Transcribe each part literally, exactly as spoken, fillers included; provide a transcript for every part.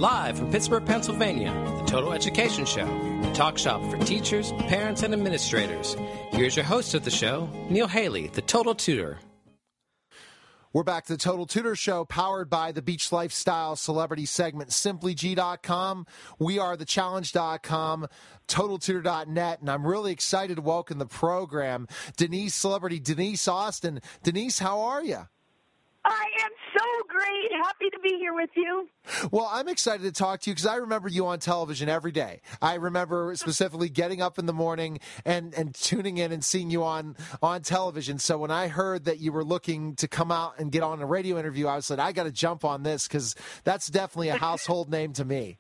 Live from Pittsburgh, Pennsylvania, the Total Education Show, the talk shop for teachers, parents, and administrators. Here's your host of the show, Neil Haley, the Total Tutor. We're back to the Total Tutor Show, powered by the Beach Lifestyle celebrity segment, Simply G dot com. We are the Challenge dot com, Total Tutor dot net, and I'm really excited to welcome the program, Denise, celebrity Denise Austin. Denise, how are you? I am so great. Happy to be here with you. Well, I'm excited to talk to you because I remember you on television every day. I remember specifically getting up in the morning and, and tuning in and seeing you on, on television. So when I heard that you were looking to come out and get on a radio interview, I was like, I got to jump on this because that's definitely a household name to me.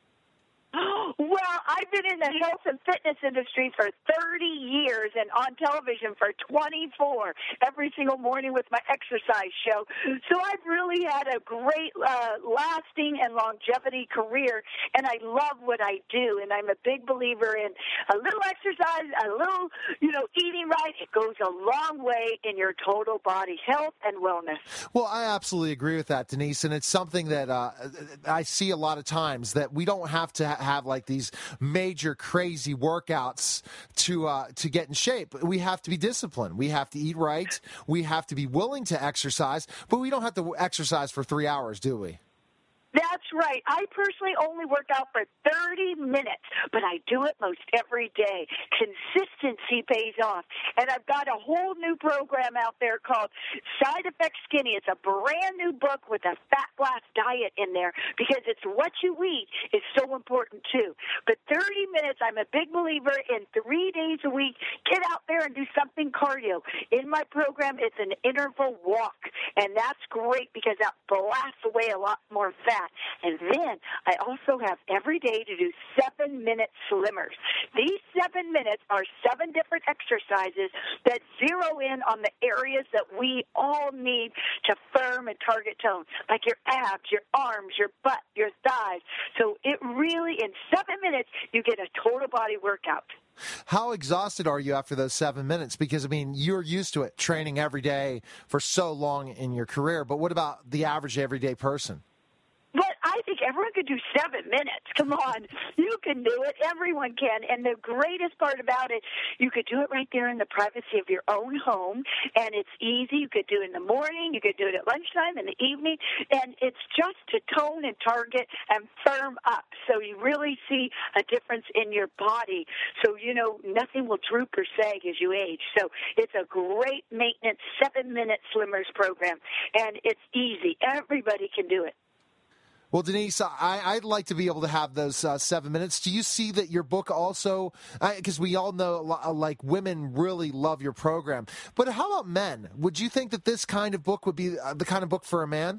Well, I've been in the health and fitness industry for thirty years and on television for twenty-four, every single morning with my exercise show. So I've really had a great uh, lasting and longevity career, and I love what I do. And I'm a big believer in a little exercise, a little, you know, eating right. It goes a long way in your total body health and wellness. Well, I absolutely agree with that, Denise, and it's something that uh, I see a lot of times, that we don't have to have like these major crazy workouts to uh, to get in shape. We have to be disciplined. We have to eat right. We have to be willing to exercise, but we don't have to exercise for three hours, do we? That's right. I personally only work out for thirty minutes, but I do it most every day. Consistency pays off. And I've got a whole new program out there called Side Effect Skinny. It's a brand new book with a fat blast diet in there because it's what you eat is so important too. But thirty minutes, I'm a big believer in three days a week. Get out there and do something cardio. In my program, it's an interval walk, and that's great because that blasts away a lot more fat. And then I also have every day to do seven-minute slimmers. These seven minutes are seven different exercises that zero in on the areas that we all need to firm and target tone, like your abs, your arms, your butt, your thighs. So it really, in seven minutes, you get a total body workout. How exhausted are you after those seven minutes? Because, I mean, you're used to it, training every day for so long in your career. But what about the average everyday person? But I think everyone could do seven minutes. Come on. You can do it. Everyone can. And the greatest part about it, you could do it right there in the privacy of your own home. And it's easy. You could do it in the morning. You could do it at lunchtime, in the evening. And it's just to tone and target and firm up. So you really see a difference in your body. So, you know, nothing will droop or sag as you age. So it's a great maintenance seven-minute slimmers program. And it's easy. Everybody can do it. Well, Denise, I, I'd like to be able to have those uh, seven minutes. Do you see that your book also, because we all know, like, women really love your program, but how about men? Would you think that this kind of book would be the kind of book for a man?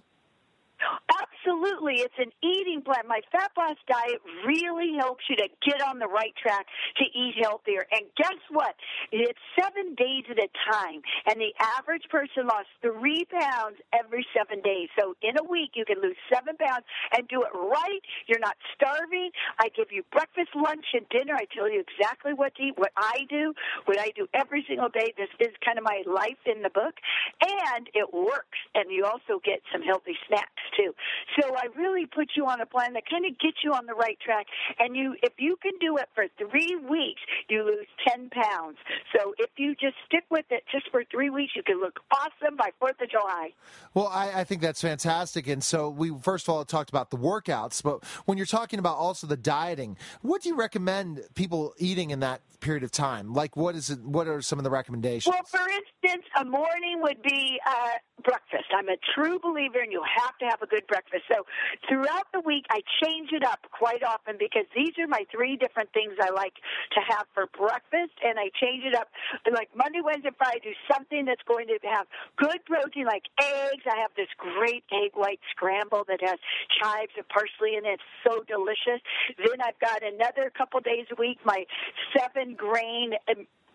Absolutely. It's an eating plan. My Fat Blast diet really helps you to get on the right track to eat healthier. And guess what? It's seven days at a time. And the average person lost three pounds every seven days. So in a week, you can lose seven pounds and do it right. You're not starving. I give you breakfast, lunch, and dinner. I tell you exactly what to eat, what I do, what I do every single day. This is kind of my life in the book. And it works. And you also get some healthy snacks, too. So I really put you on a plan that kind of gets you on the right track. And you, if you can do it for three weeks, you lose ten pounds. So if you just stick with it just for three weeks, you can look awesome by fourth of July. Well, I, I think that's fantastic. And so we, first of all, talked about the workouts, but when you're talking about also the dieting, what do you recommend people eating in that period of time? Like, what is it, what are some of the recommendations? Well, for instance, a morning would be uh, breakfast. I'm a true believer, and you have to have a good breakfast. So throughout the week, I change it up quite often because these are my three different things I like to have for breakfast, and I change it up. Like Monday, Wednesday, Friday, do something that's going to have good protein, like eggs. I have this great egg white scramble that has chives and parsley in it. It's so delicious. Then I've got another couple days a week, my seven grain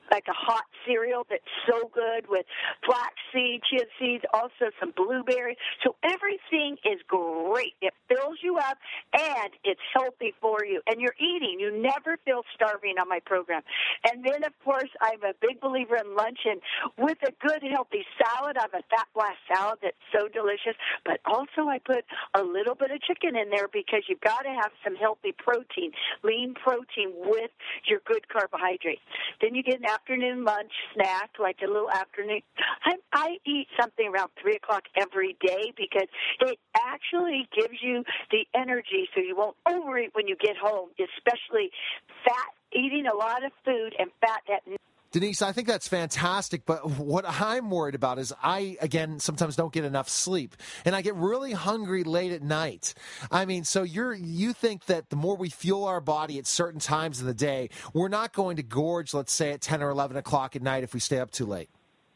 like a hot cereal that's so good with flaxseed, chia seeds, also some blueberries. So everything is great. It fills you up, and it's healthy for you. And you're eating. You never feel starving on my program. And then, of course, I'm a big believer in luncheon with a good, healthy salad. I have a fat blast salad that's so delicious. But also I put a little bit of chicken in there because you've got to have some healthy protein, lean protein with your good carbohydrates. Then you get an afternoon lunch snack, like a little afternoon. I, I eat something around three o'clock every day because it actually gives you the energy so you won't overeat when you get home, especially fat, eating a lot of food and fat at night. Denise, I think that's fantastic, but what I'm worried about is I, again, sometimes don't get enough sleep, and I get really hungry late at night. I mean, so you're you think that the more we fuel our body at certain times in the day, we're not going to gorge, let's say, at ten or eleven o'clock at night if we stay up too late.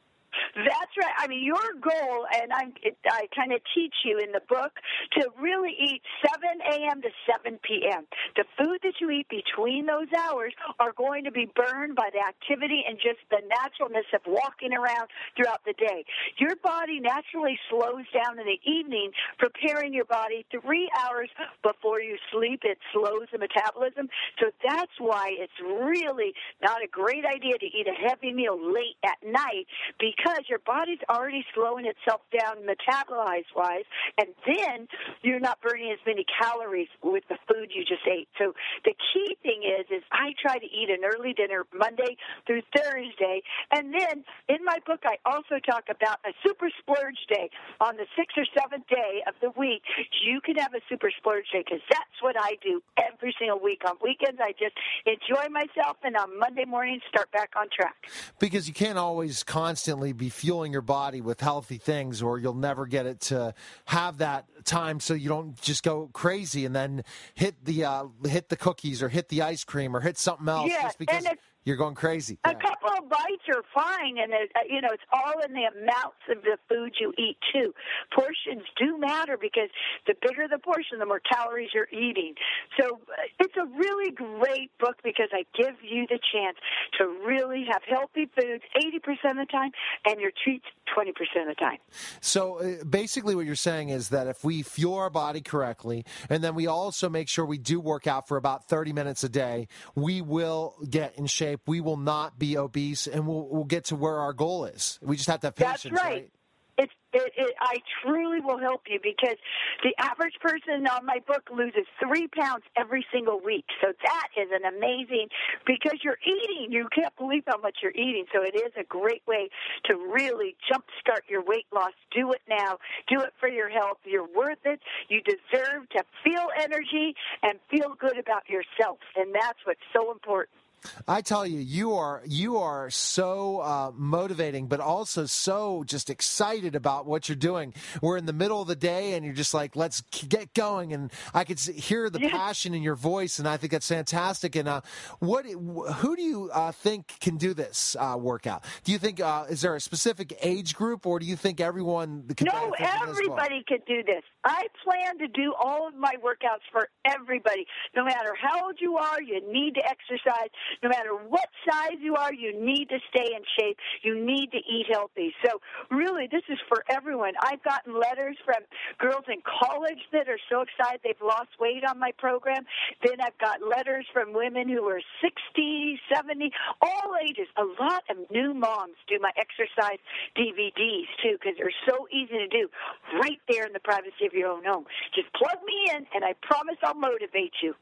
That's right. I mean, your goal, and I'm, I kind of teach you in the book, to really eat seven a.m. to seven p.m. The food that you eat between those hours are going to be burned by the activity and just the naturalness of walking around throughout the day. Your body naturally slows down in the evening, preparing your body three hours before you sleep. It slows the metabolism. So that's why it's really not a great idea to eat a heavy meal late at night, because your body's already slowing itself down metabolize-wise, and then you're not burning as many calories with the food you just ate. So the key thing is, is I try to eat an early dinner Monday through Thursday, and then in my book I also talk about a super splurge day. On the sixth or seventh day of the week, you can have a super splurge day, because that's what I do every single week. On weekends, I just enjoy myself, and on Monday morning, start back on track. Because you can't always constantly be fueling your body with healthy things, or you'll never get it to have that time, so you don't just go crazy and then hit the uh, hit the cookies or hit the ice cream or hit something else yeah, just because and you're going crazy. A yeah. couple of bites are fine, and it, you know it's all in the amounts of the food you eat too. Portions do matter, because the bigger the portion, the more calories you're eating. So it's a really great book, because I give you the chance to really have healthy foods eighty percent of the time, and your treats twenty percent of the time. So uh, basically what you're saying is that if we fuel our body correctly, and then we also make sure we do work out for about thirty minutes a day, we will get in shape. We will not be obese, and we'll, we'll get to where our goal is. We just have to have patience. That's right. right? It's, it, it, I truly will help you, because the average person on my book loses three pounds every single week. So that is an amazing, because you're eating. You can't believe how much you're eating. So it is a great way to really jumpstart your weight loss. Do it now. Do it for your health. You're worth it. You deserve to feel energy and feel good about yourself. And that's what's so important. I tell you, you are you are so uh, motivating, but also so just excited about what you're doing. We're in the middle of the day, and you're just like, let's get going. And I could hear the yeah. passion in your voice, and I think that's fantastic. And uh, what, who do you uh, think can do this uh, workout? Do you think uh, is there a specific age group, or do you think everyone can? No, everybody can do this. I plan to do all of my workouts for everybody. No matter how old you are, you need to exercise. No matter what size you are, you need to stay in shape. You need to eat healthy. So really, this is for everyone. I've gotten letters from girls in college that are so excited they've lost weight on my program. Then I've got letters from women who are sixty, seventy, all ages. A lot of new moms do my exercise D V Ds, too, because they're so easy to do right there in the privacy of your own home. Just plug me in, and I promise I'll motivate you.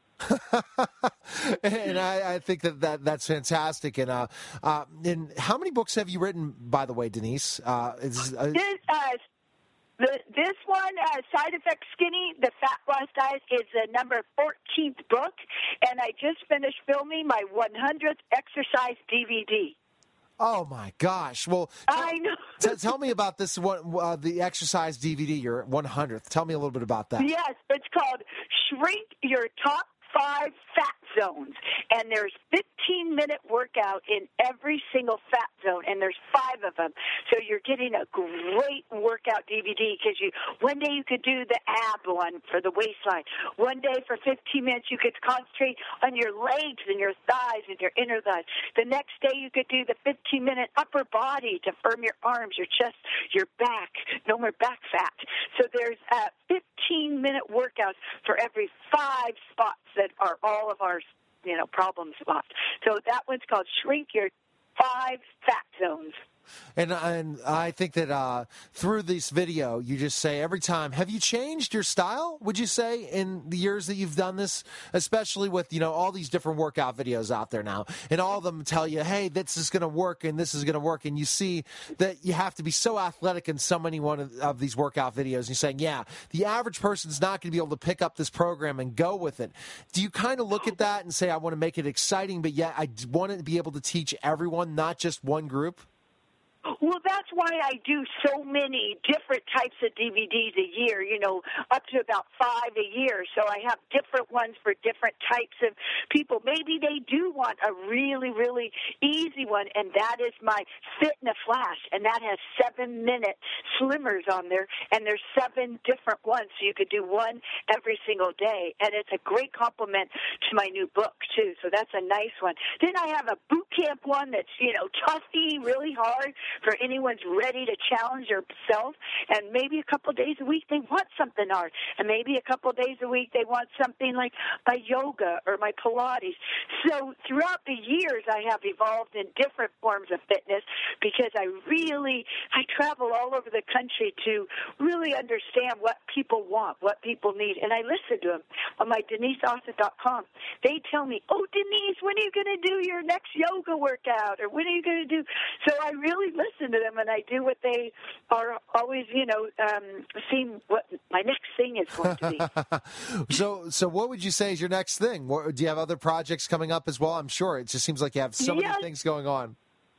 and I, I think that, that that's fantastic. And uh, uh, and how many books have you written, by the way, Denise? Uh, is, uh, this, uh, the, this one, uh, Side Effect Skinny, the Fat Loss Diet, is the number fourteenth book, and I just finished filming my one hundredth exercise D V D. Oh my gosh! Well, I know. t- tell me about this one, uh, the exercise D V D, your one hundredth. Tell me a little bit about that. Yes, it's called Shrink Your Top five fat zones, and there's fifteen minute workout in every single fat zone, and there's five of them. So you're getting a great workout D V D because you one day you could do the ab one for the waistline. One day for fifteen minutes you could concentrate on your legs and your thighs and your inner thighs. The next day you could do the fifteen minute upper body to firm your arms, your chest, your back. No more back fat. So there's uh, fifteen minute workouts for every five spots that are all of our, you know, problem spots. So that one's called Shrink Your Five Fat Zones. And, and I think that uh, through this video, you just say every time, have you changed your style, would you say, in the years that you've done this, especially with, you know, all these different workout videos out there now, and all of them tell you, hey, this is going to work and this is going to work, and you see that you have to be so athletic in so many one of, of these workout videos, and you're saying, yeah, the average person's not going to be able to pick up this program and go with it. Do you kind of look at that and say, I want to make it exciting, but yet I want to be able to teach everyone, not just one group? Well, that's why I do so many different types of D V Ds a year, you know, up to about five a year. So I have different ones for different types of people. Maybe they do want a really, really easy one, and that is my Fit in a Flash, and that has seven-minute slimmers on there, and there's seven different ones, so you could do one every single day. And it's a great compliment to my new book, too, so that's a nice one. Then I have a boot camp one that's, you know, toughy, really hard, for anyone's ready to challenge themselves, and maybe a couple of days a week they want something hard, and maybe a couple of days a week they want something like my yoga or my Pilates. So throughout the years I have evolved in different forms of fitness because I really, I travel all over the country to really understand what people want, what people need, and I listen to them on my Denise Austin dot com. They tell me, oh, Denise, when are you going to do your next yoga workout, or when are you going to do, so I really listen to them, and I do what they are always, you know, um, seeing what my next thing is going to be. so, so what would you say is your next thing? What, do you have other projects coming up as well? I'm sure it just seems like you have so yes. many things going on.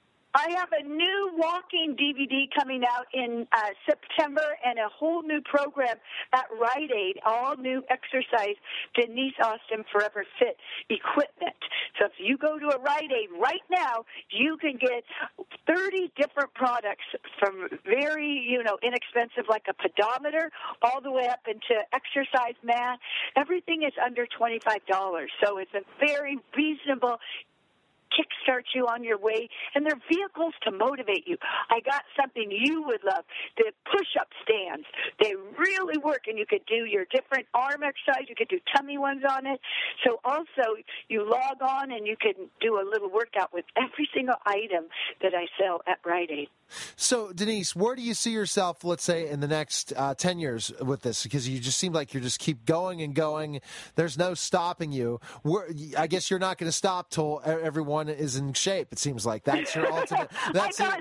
I have a new walking D V D coming out in uh, September, and a whole new program at Rite Aid, all new exercise Denise Austin Forever Fit equipment. So if you go to a Rite Aid right now, you can get thirty different products from very, you know, inexpensive, like a pedometer, all the way up into exercise mat. Everything is under twenty-five dollars, so it's a very reasonable kickstart you on your way, and they're vehicles to motivate you. I got something you would love, the push-up stands. They really work, and you could do your different arm exercise. You could do tummy ones on it. So also, you log on, and you can do a little workout with every single item that I sell at Rite Aid. So, Denise, where do you see yourself, let's say, in the next uh, ten years with this? Because you just seem like you just keep going and going. There's no stopping you. Where, I guess you're not going to stop till everyone is in shape, it seems like. That's your ultimate. That's I, got,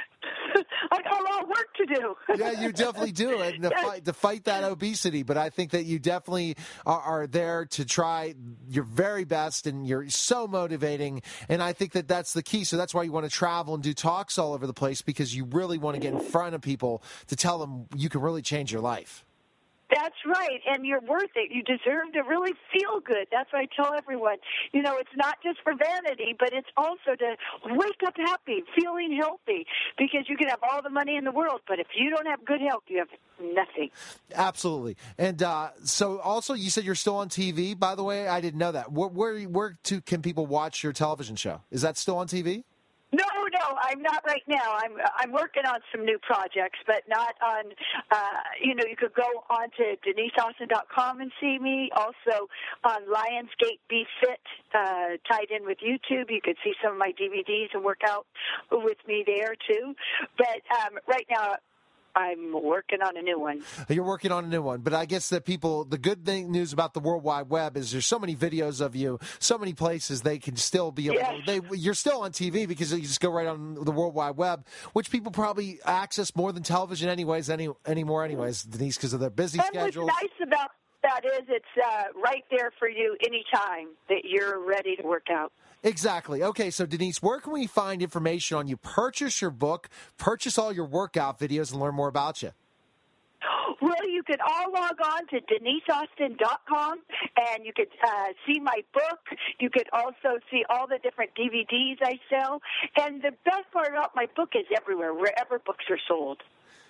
I got a lot of work to do. Yeah, you definitely do. And to, yes. fight, to fight that obesity. But I think that you definitely are, are there to try your very best, and you're so motivating. And I think that that's the key. So that's why you want to travel and do talks all over the place, because you really want to get in front of people to tell them you can really change your life. That's right, and you're worth it. You deserve to really feel good. That's what I tell everyone. You know, it's not just for vanity, but it's also to wake up happy, feeling healthy, because you can have all the money in the world, but if you don't have good health, you have nothing. Absolutely. And uh, so also you said you're still on T V, by the way. I didn't know that. Where, where, where to, can people watch your television show? Is that still on T V? No, no, I'm not right now. I'm I'm working on some new projects, but not on, uh, you know, you could go on to Denise Austin dot com and see me. Also on Lionsgate Be Fit, uh, tied in with YouTube. You could see some of my D V Ds and work out with me there, too. But um, right now, I'm working on a new one. You're working on a new one. But I guess that people, the good thing, news about the World Wide Web is there's so many videos of you, so many places they can still be able yes. to, they, you're still on T V because you just go right on the World Wide Web, which people probably access more than television anyways, any anymore anyways, Denise, because of their busy and schedules. What's nice about that is it's uh, right there for you anytime that you're ready to work out. Exactly. Okay, so Denise, where can we find information on you? Purchase your book, purchase all your workout videos, and learn more about you. Well, you can all log on to denise austin dot com, and you can uh, see my book. You could also see all the different D V Ds I sell. And the best part about my book is everywhere, wherever books are sold.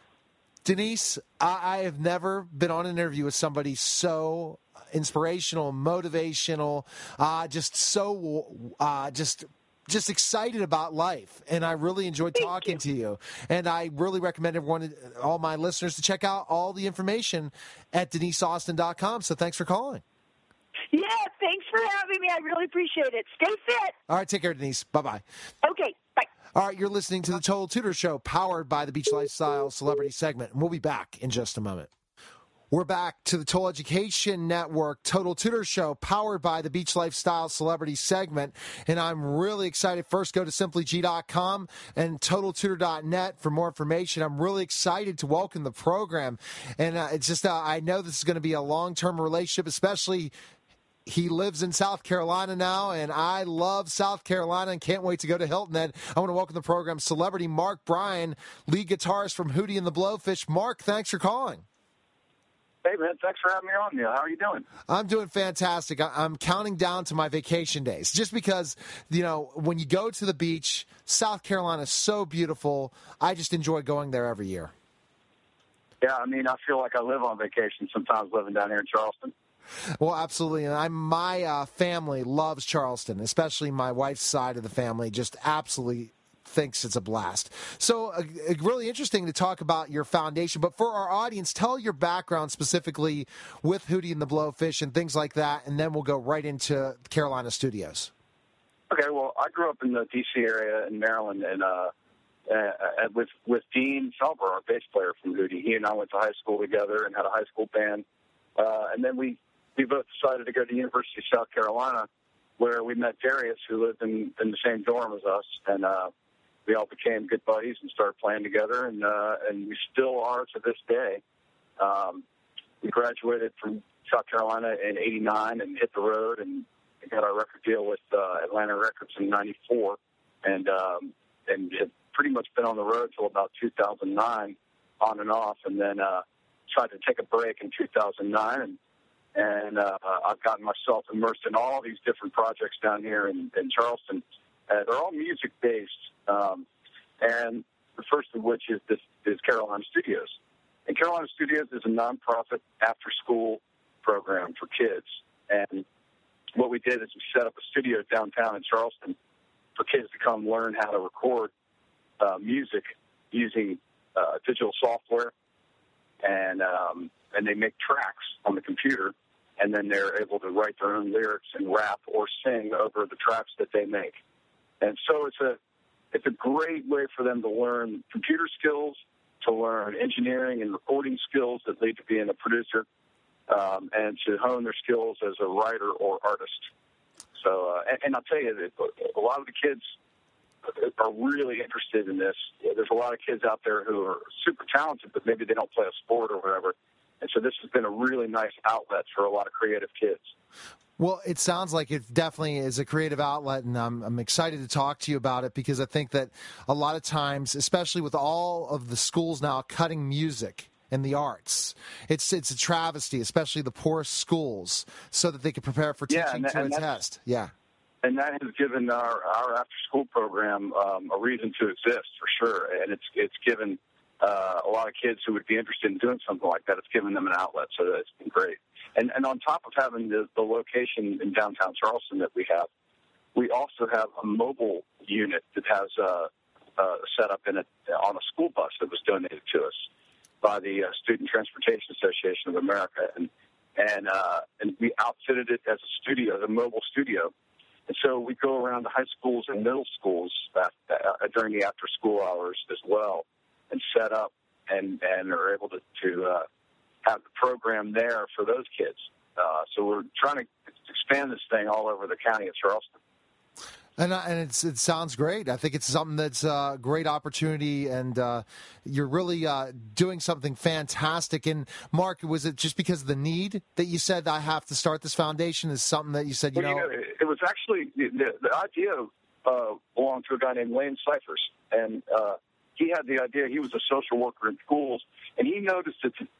Denise, I, I have never been on an interview with somebody so inspirational, motivational, uh, just so uh, just just excited about life. And I really enjoyed Thank talking you. to you. And I really recommend everyone, all my listeners, to check out all the information at denise austin dot com. So thanks for calling. Yeah, thanks for having me. I really appreciate it. Stay fit. All right, take care, Denise. Bye-bye. Okay, bye. All right, you're listening to the Total Tutor Show, powered by the Beach Lifestyle Celebrity segment. And we'll be back in just a moment. We're back to the Total Education Network Total Tutor Show, powered by the Beach Lifestyle Celebrity segment. And I'm really excited. First, go to simply g dot com and total tutor dot net for more information. I'm really excited to welcome the program. And uh, it's just, uh, I know this is going to be a long-term relationship, especially he lives in South Carolina now, and I love South Carolina and can't wait to go to Hilton Head. I want to welcome the program celebrity Mark Bryan, lead guitarist from Hootie and the Blowfish. Mark, thanks for calling. Hey, man, thanks for having me on, Neil. How are you doing? I'm doing fantastic. I'm counting down to my vacation days just because, you know, when you go to the beach, South Carolina is so beautiful. I just enjoy going there every year. Yeah, I mean, I feel like I live on vacation sometimes living down here in Charleston. Well, absolutely. And I'm, my uh, family loves Charleston, especially my wife's side of the family, just absolutely thinks it's a blast. So uh, really interesting to talk about your foundation. But for our audience, tell your background specifically with Hootie and the Blowfish and things like that, and then we'll go right into Carolina Studios. Okay, well, I grew up in the D C area in Maryland, and uh, uh, with, with Dean Felber, our bass player from Hootie. He and I went to high school together and had a high school band. Uh, and then we We both decided to go to the University of South Carolina, where we met Darius, who lived in, in the same dorm as us, and uh, we all became good buddies and started playing together, and uh, and we still are to this day. Um, we graduated from South Carolina in eighty-nine and hit the road, and got our record deal with uh, Atlanta Records in ninety-four, and um, and had pretty much been on the road till about two thousand nine, on and off, and then uh, tried to take a break in two thousand nine, and And uh, I've gotten myself immersed in all these different projects down here in, in Charleston. Uh, they're all music-based, um, and the first of which is this is Carolina Studios. And Carolina Studios is a nonprofit after-school program for kids. And what we did is we set up a studio downtown in Charleston for kids to come learn how to record uh, music using uh, digital software, and um, and they make tracks on the computer, and then they're able to write their own lyrics and rap or sing over the tracks that they make. And so it's a it's a great way for them to learn computer skills, to learn engineering and recording skills that lead to being a producer, um, and to hone their skills as a writer or artist. So, uh, and, and I'll tell you that a lot of the kids are really interested in this. There's a lot of kids out there who are super talented, but maybe they don't play a sport or whatever. And so this has been a really nice outlet for a lot of creative kids. Well, it sounds like it definitely is a creative outlet, and I'm, I'm excited to talk to you about it because I think that a lot of times, especially with all of the schools now cutting music and the arts, it's it's a travesty, especially the poorest schools, so that they can prepare for teaching yeah, and, to and a test. Yeah. And that has given our, our after-school program um, a reason to exist, for sure. And it's it's given uh, a lot of kids who would be interested in doing something like that, it's given them an outlet, so that's been great. And, and on top of having the, the location in downtown Charleston that we have, we also have a mobile unit that has uh, uh, set up in it on a school bus that was donated to us by the uh, Student Transportation Association of America. And, and, uh, and we outfitted it as a studio, the mobile studio. And so we go around to high schools and middle schools uh, uh, during the after-school hours as well and set up and, and are able to, to uh, have the program there for those kids. Uh, so we're trying to expand this thing all over the county of Charleston. And, uh, and it's, it sounds great. I think it's something that's a great opportunity, and uh, you're really uh, doing something fantastic. And, Mark, was it just because of the need that you said, I have to start this foundation? Is something that you said, you well, know? You know, it was actually, the, the idea uh, belonged to a guy named Lane Cyphers. And uh, he had the idea, he was a social worker in schools, and he noticed that the, the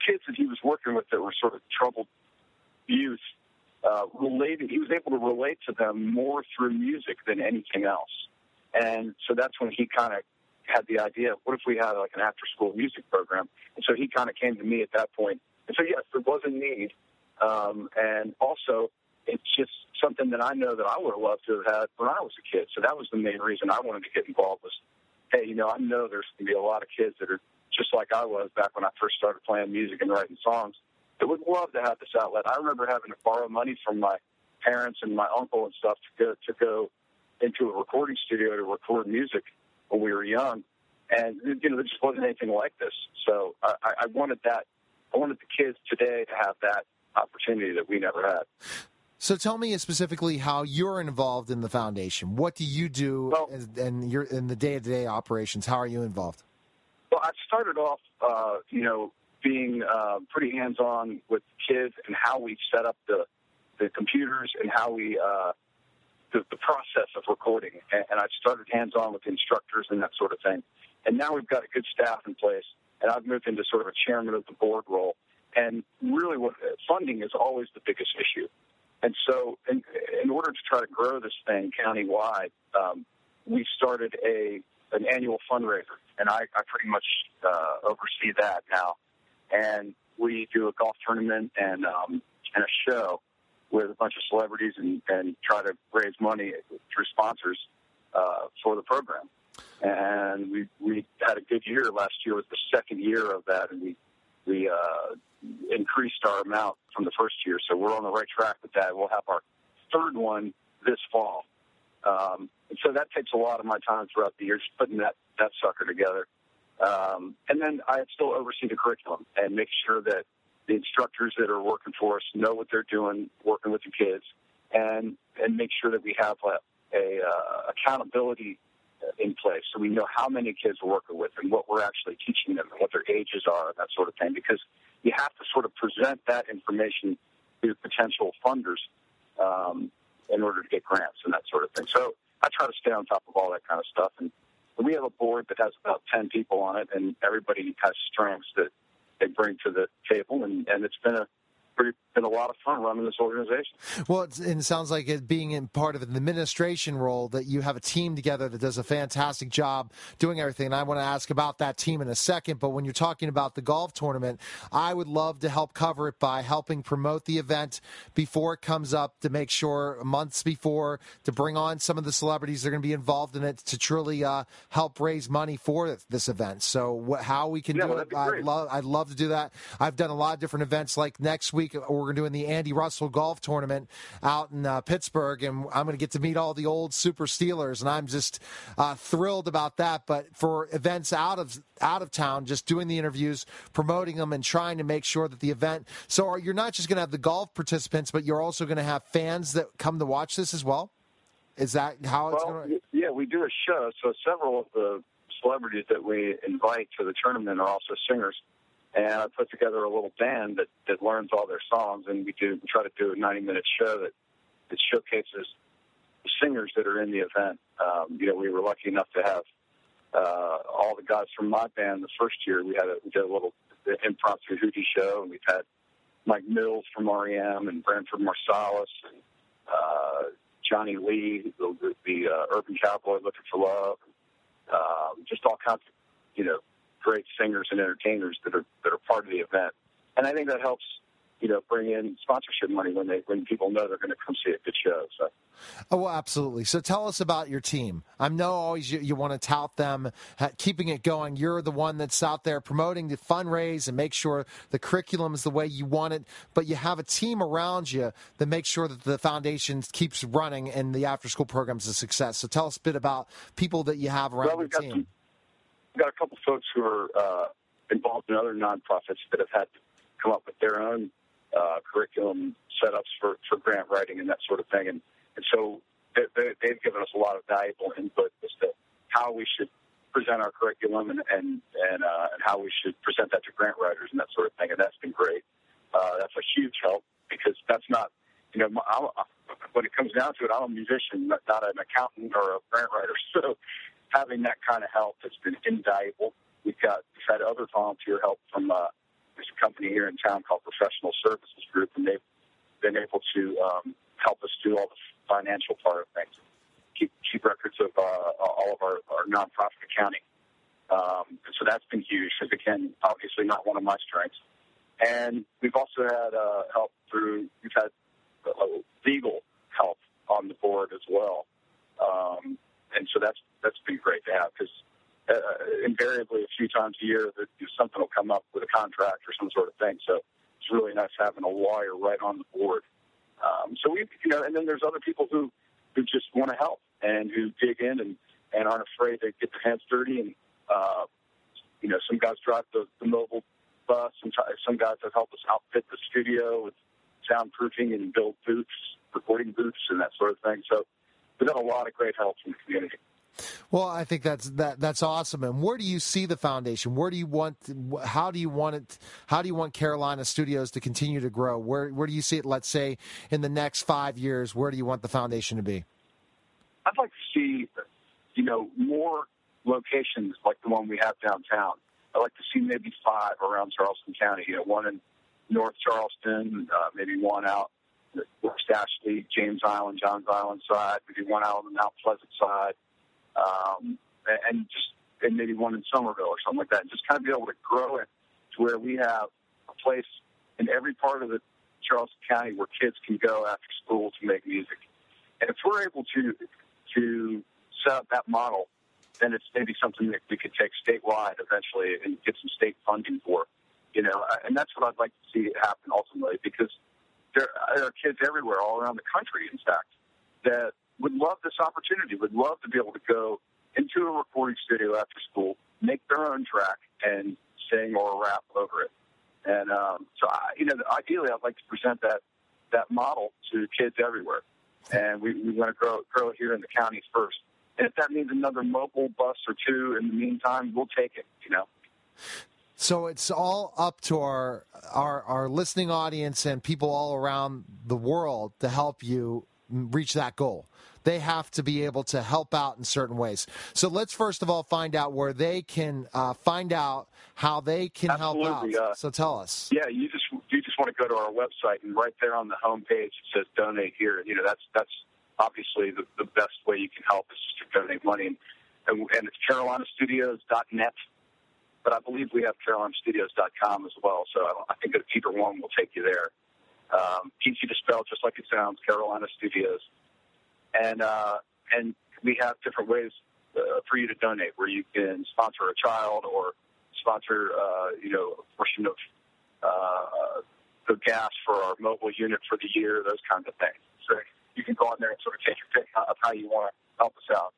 kids that he was working with that were sort of troubled youth, uh, related, he was able to relate to them more through music than anything else. And so that's when he kind of had the idea, what if we had like an after-school music program? And so he kind of came to me at that point. And so, yes, there was a need. Um, and also, it's just something that I know that I would have loved to have had when I was a kid. So that was the main reason I wanted to get involved was, hey, you know, I know there's going to be a lot of kids that are just like I was back when I first started playing music and writing songs that would love to have this outlet. I remember having to borrow money from my parents and my uncle and stuff to go, to go into a recording studio to record music when we were young. And, you know, there just wasn't anything like this. So I, I wanted that. I wanted the kids today to have that opportunity that we never had. So tell me specifically how you're involved in the foundation. What do you do well, and you're in the day-to-day operations? How are you involved? Well, I started off, uh, you know, being uh, pretty hands-on with kids and how we set up the, the computers and how we uh, the, the process of recording. And, and I started hands-on with instructors and that sort of thing. And now we've got a good staff in place, and I've moved into sort of a chairman of the board role. And really, what funding is always the biggest issue. And so in, in order to try to grow this thing countywide, um, we started a an annual fundraiser, and I, I pretty much uh, oversee that now. And we do a golf tournament and um, and a show with a bunch of celebrities and, and try to raise money through sponsors uh, for the program. And we we had a good year. Last year was the second year of that, and we we uh, increased our amount from the first year. So we're on the right track with that. We'll have our third one this fall. Um, and so that takes a lot of my time throughout the year, just putting that, that sucker together. Um, and then I still oversee the curriculum and make sure that the instructors that are working for us know what they're doing, working with the kids, and and make sure that we have a, a uh, accountability in place so we know how many kids we're working with and what we're actually teaching them and what their ages are and that sort of thing, because you have to sort of present that information to potential funders um, in order to get grants and that sort of thing. So I try to stay on top of all that kind of stuff. And we have a board that has about ten people on it, and everybody has strengths that they bring to the table, and, and it's been a Pretty, been a lot of fun running this organization. Well, it's, and it sounds like it being in part of an administration role that you have a team together that does a fantastic job doing everything. And I want to ask about that team in a second. But when you're talking about the golf tournament, I would love to help cover it by helping promote the event before it comes up, to make sure months before, to bring on some of the celebrities that are going to be involved in it to truly uh, help raise money for this event. So what, how we can yeah, do well, it, I'd love, I'd love to do that. I've done a lot of different events, like next week we're doing the Andy Russell golf tournament out in uh, Pittsburgh, and I'm going to get to meet all the old Super Steelers, and I'm just uh, thrilled about that. But for events out of out of town, just doing the interviews, promoting them, and trying to make sure that the event. So you're not just going to have the golf participants, but you're also going to have fans that come to watch this as well. Is that how it's well, going to? Yeah, we do a show. So several of the celebrities that we invite to the tournament are also singers. And I put together a little band that, that learns all their songs, and we do we try to do a ninety-minute show that, that showcases the singers that are in the event. Um, you know, we were lucky enough to have uh, all the guys from my band the first year. We had a, we did a little impromptu hootie show, and we've had Mike Mills from R E M and Branford Marsalis and uh, Johnny Lee, the, the uh, Urban Cowboy, Looking for Love, um, just all kinds of, you know, great singers and entertainers that are that are part of the event. And I think that helps, you know, bring in sponsorship money when they when people know they're going to come see a good show. So. Oh, well, absolutely. So tell us about your team. I know always you, you want to tout them, keeping it going. You're the one that's out there promoting the fundraise and make sure the curriculum is the way you want it, but you have a team around you that makes sure that the foundation keeps running and the after-school program is a success. So tell us a bit about people that you have around well, your team. Some, we've got a couple folks who are uh, involved in other nonprofits that have had to come up with their own uh, curriculum setups for, for grant writing and that sort of thing. And And so they, they, they've given us a lot of valuable input as to how we should present our curriculum and and and, uh, and how we should present that to grant writers and that sort of thing. And that's been great. Uh, that's a huge help because that's not, you know, I'm, when it comes down to it, I'm a musician, not, not an accountant or a grant writer. So having that kind of help has been invaluable. We've got we've had other volunteer help from uh, there's a company here in town called Professional Services Group, and they've been able to um, help us do all the financial part of things, keep keep records of uh, all of our, our nonprofit accounting. Um, and so that's been huge, because, again, obviously not one of my strengths. And we've also had uh, help through, we've had uh, legal help on the board as well. Um, and so that's that's been great to have, because uh, invariably a few times a year that something will come up with a contract or some sort of thing. So it's really nice having a lawyer right on the board. Um, so we, you know, and then there's other people who, who just want to help and who dig in and, and aren't afraid to get their hands dirty. And uh, you know, some guys drive the, the mobile bus, and some guys have helped us outfit the studio with soundproofing and build booths, recording booths, and that sort of thing. So we've got a lot of great help from the community. Well, I think that's that that's awesome. And where do you see the foundation? Where do you want? How do you want it? How do you want Carolina Studios to continue to grow? Where where do you see it? Let's say in the next five years, where do you want the foundation to be? I'd like to see, you know, more locations like the one we have downtown. I'd like to see maybe five around Charleston County. You know, one in North Charleston, uh, maybe one out West Ashley, James Island, Johns Island side, maybe one out on the Mount Pleasant side. Um, and just and maybe one in Somerville or something like that, and just kind of be able to grow it to where we have a place in every part of the Charleston County where kids can go after school to make music. And if we're able to to set up that model, then it's maybe something that we could take statewide eventually and get some state funding for. You know, and that's what I'd like to see happen ultimately, because there, there are kids everywhere, all around the country, in fact, that would love this opportunity, would love to be able to go into a recording studio after school, make their own track, and sing or rap over it. And um, so, I, you know, ideally, I'd like to present that that model to kids everywhere. And we, we want to grow, grow it here in the counties first. And if that means another mobile bus or two in the meantime, we'll take it, you know. So it's all up to our, our our listening audience and people all around the world to help you reach that goal. They have to be able to help out in certain ways. So let's first of all find out where they can uh, find out how they can Absolutely. help out. Uh, so tell us. Yeah, you just you just want to go to our website, and right there on the home page it says donate here. You know, that's that's obviously the, the best way you can help is just to donate money. And, and, and it's carolina studios dot net, but I believe we have carolina studios dot com as well. So I, I think that either one will take you there. Um, easy to spell, just like it sounds, Carolina Studios. And uh, and we have different ways uh, for you to donate, where you can sponsor a child or sponsor, uh, you know, a portion of uh, the gas for our mobile unit for the year, those kinds of things. So you can go on there and sort of take your pick of how you want to help us out.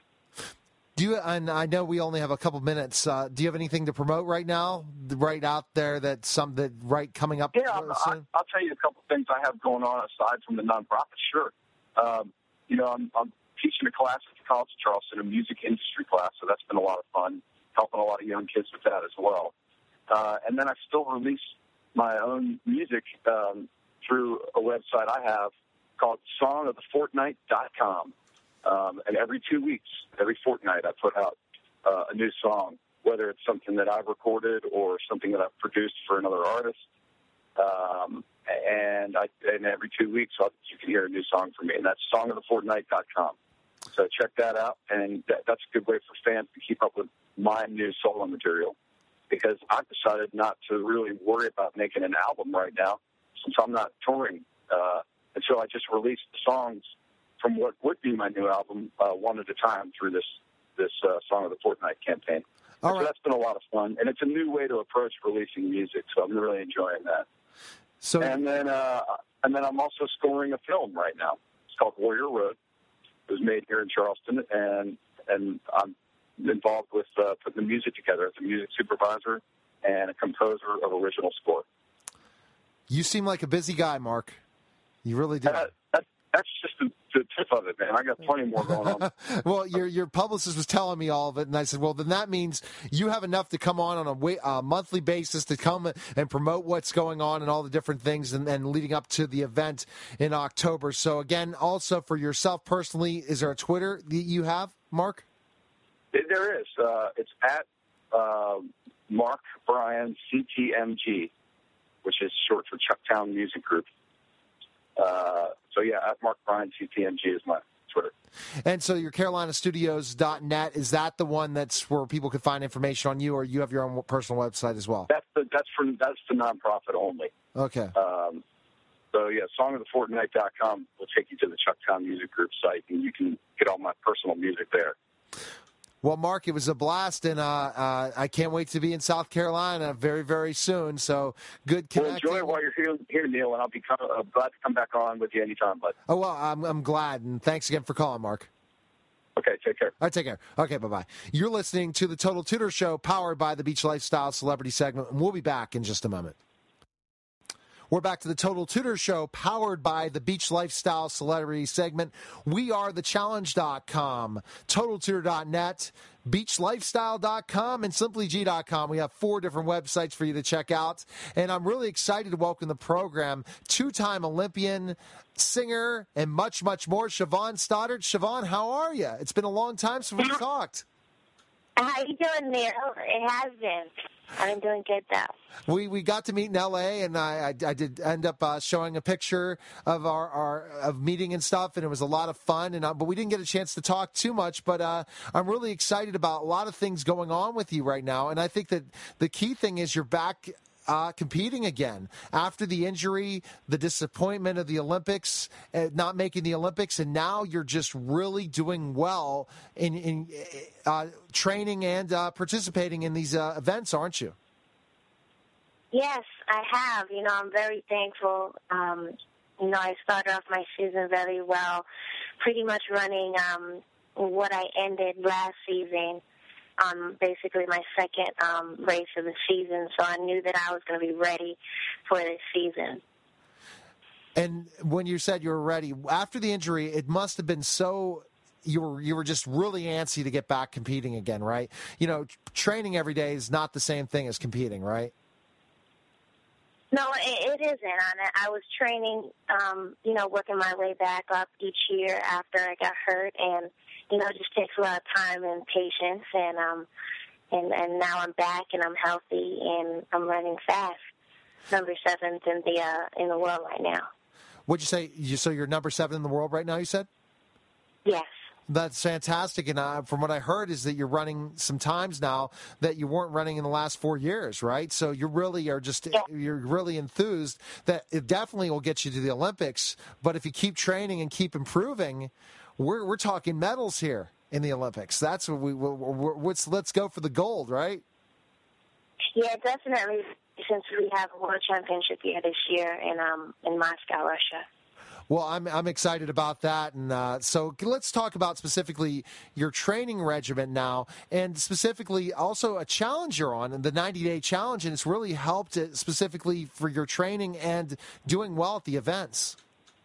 Do you? And I know we only have a couple minutes. Uh, do you have anything to promote right now, right out there that some that right coming up? Yeah, I, I'll tell you a couple things I have going on aside from the nonprofit. Sure, um, you know, I'm, I'm teaching a class at the College of Charleston, a music industry class, so that's been a lot of fun, helping a lot of young kids with that as well. Uh, and then I still release my own music um, through a website I have called song of the fortnight dot com. Um, and every two weeks, every fortnight, I put out uh, a new song, whether it's something that I've recorded or something that I've produced for another artist. Um, and, I, and every two weeks, I'll, you can hear a new song from me, and that's song of the fortnight dot com. So check that out, and that, that's a good way for fans to keep up with my new solo material, because I've decided not to really worry about making an album right now, since I'm not touring. Uh, and so I just released the songs from what would be my new album, uh, one at a time, through this this uh, Song of the Fortnight campaign. All so right. That's been a lot of fun, and it's a new way to approach releasing music. So I'm really enjoying that. So and then uh, and then I'm also scoring a film right now. It's called Warrior Road. It was made here in Charleston, and and I'm involved with uh, putting the music together as a music supervisor and a composer of original score. You seem like a busy guy, Mark. You really do. Uh, that, that's just the, the tip of it, man. I got plenty more going on. Well, your your publicist was telling me all of it, and I said, well, then that means you have enough to come on on a wa- uh, monthly basis to come and promote what's going on and all the different things, and, and leading up to the event in October. So, again, also for yourself personally, is there a Twitter that you have, Mark? There is. Uh, it's at uh, Mark Bryan C T M G. which is short for Chucktown Music Group. Uh, so, yeah, at Mark Bryan, C T M G is my Twitter. And so your Carolina Studios dot net, is that the one that's where people can find information on you, or you have your own personal website as well? That's the, that's for that's the nonprofit only. Okay. Um, so, yeah, song of the fortnight dot com will take you to the Chucktown Music Group site, and you can get all my personal music there. Well, Mark, it was a blast, and uh, uh, I can't wait to be in South Carolina very, very soon. So good connecting. Well, enjoy it while you're here, here Neil, and I'll be come, uh, glad to come back on with you anytime, bud. Oh, well, I'm, I'm glad, and thanks again for calling, Mark. Okay, take care. All right, take care. Okay, bye-bye. You're listening to the Total Tutor Show, powered by the Beach Lifestyle Celebrity segment, and we'll be back in just a moment. We're back to the Total Tutor Show, powered by the Beach Lifestyle Celebrity segment. We are the challenge dot com, total tutor dot net, beach lifestyle dot com, and simply g dot com. We have four different websites for you to check out. And I'm really excited to welcome the program two-time Olympian, singer, and much, much more, Siobhan Stoddard. Siobhan, how are you? It's been a long time since we talked. How you doing, Neil? It has been. I've been doing good, though. We we got to meet in L A, and I I, I did end up uh, showing a picture of our, our of meeting and stuff, and it was a lot of fun. And uh, but we didn't get a chance to talk too much. But uh, I'm really excited about a lot of things going on with you right now, and I think that the key thing is you're back. Uh, competing again after the injury, the disappointment of the Olympics, uh, not making the Olympics, and now you're just really doing well in, in uh, training and uh, participating in these uh, events, aren't you? Yes, I have. You know, I'm very thankful. Um, you know, I started off my season very well, pretty much running um, what I ended last season. Um, basically my second um, race of the season, so I knew that I was going to be ready for this season. And when you said you were ready, after the injury, it must have been so you were you were just really antsy to get back competing again, right? You know, training every day is not the same thing as competing, right? No, it, it isn't. I, I was training, um, you know, working my way back up each year after I got hurt, and you know, it just takes a lot of time and patience, and um, and and now I'm back and I'm healthy and I'm running fast. Number seventh in the uh, in the world right now. What'd you say? You, so you're number seven in the world right now, you said? Yes. That's fantastic. And uh, from what I heard is that you're running some times now that you weren't running in the last four years, right? So you really are just, yeah. you're really enthused that it definitely will get you to the Olympics. But if you keep training and keep improving, we're we're talking medals here in the Olympics. That's what we, we're, we're, let's, let's go for the gold, right? Yeah, definitely. Since we have a world championship here this year in um in Moscow, Russia. Well, I'm I'm excited about that, and uh, so let's talk about specifically your training regimen now, and specifically also a challenge you're on, the ninety-day challenge, and it's really helped it specifically for your training and doing well at the events.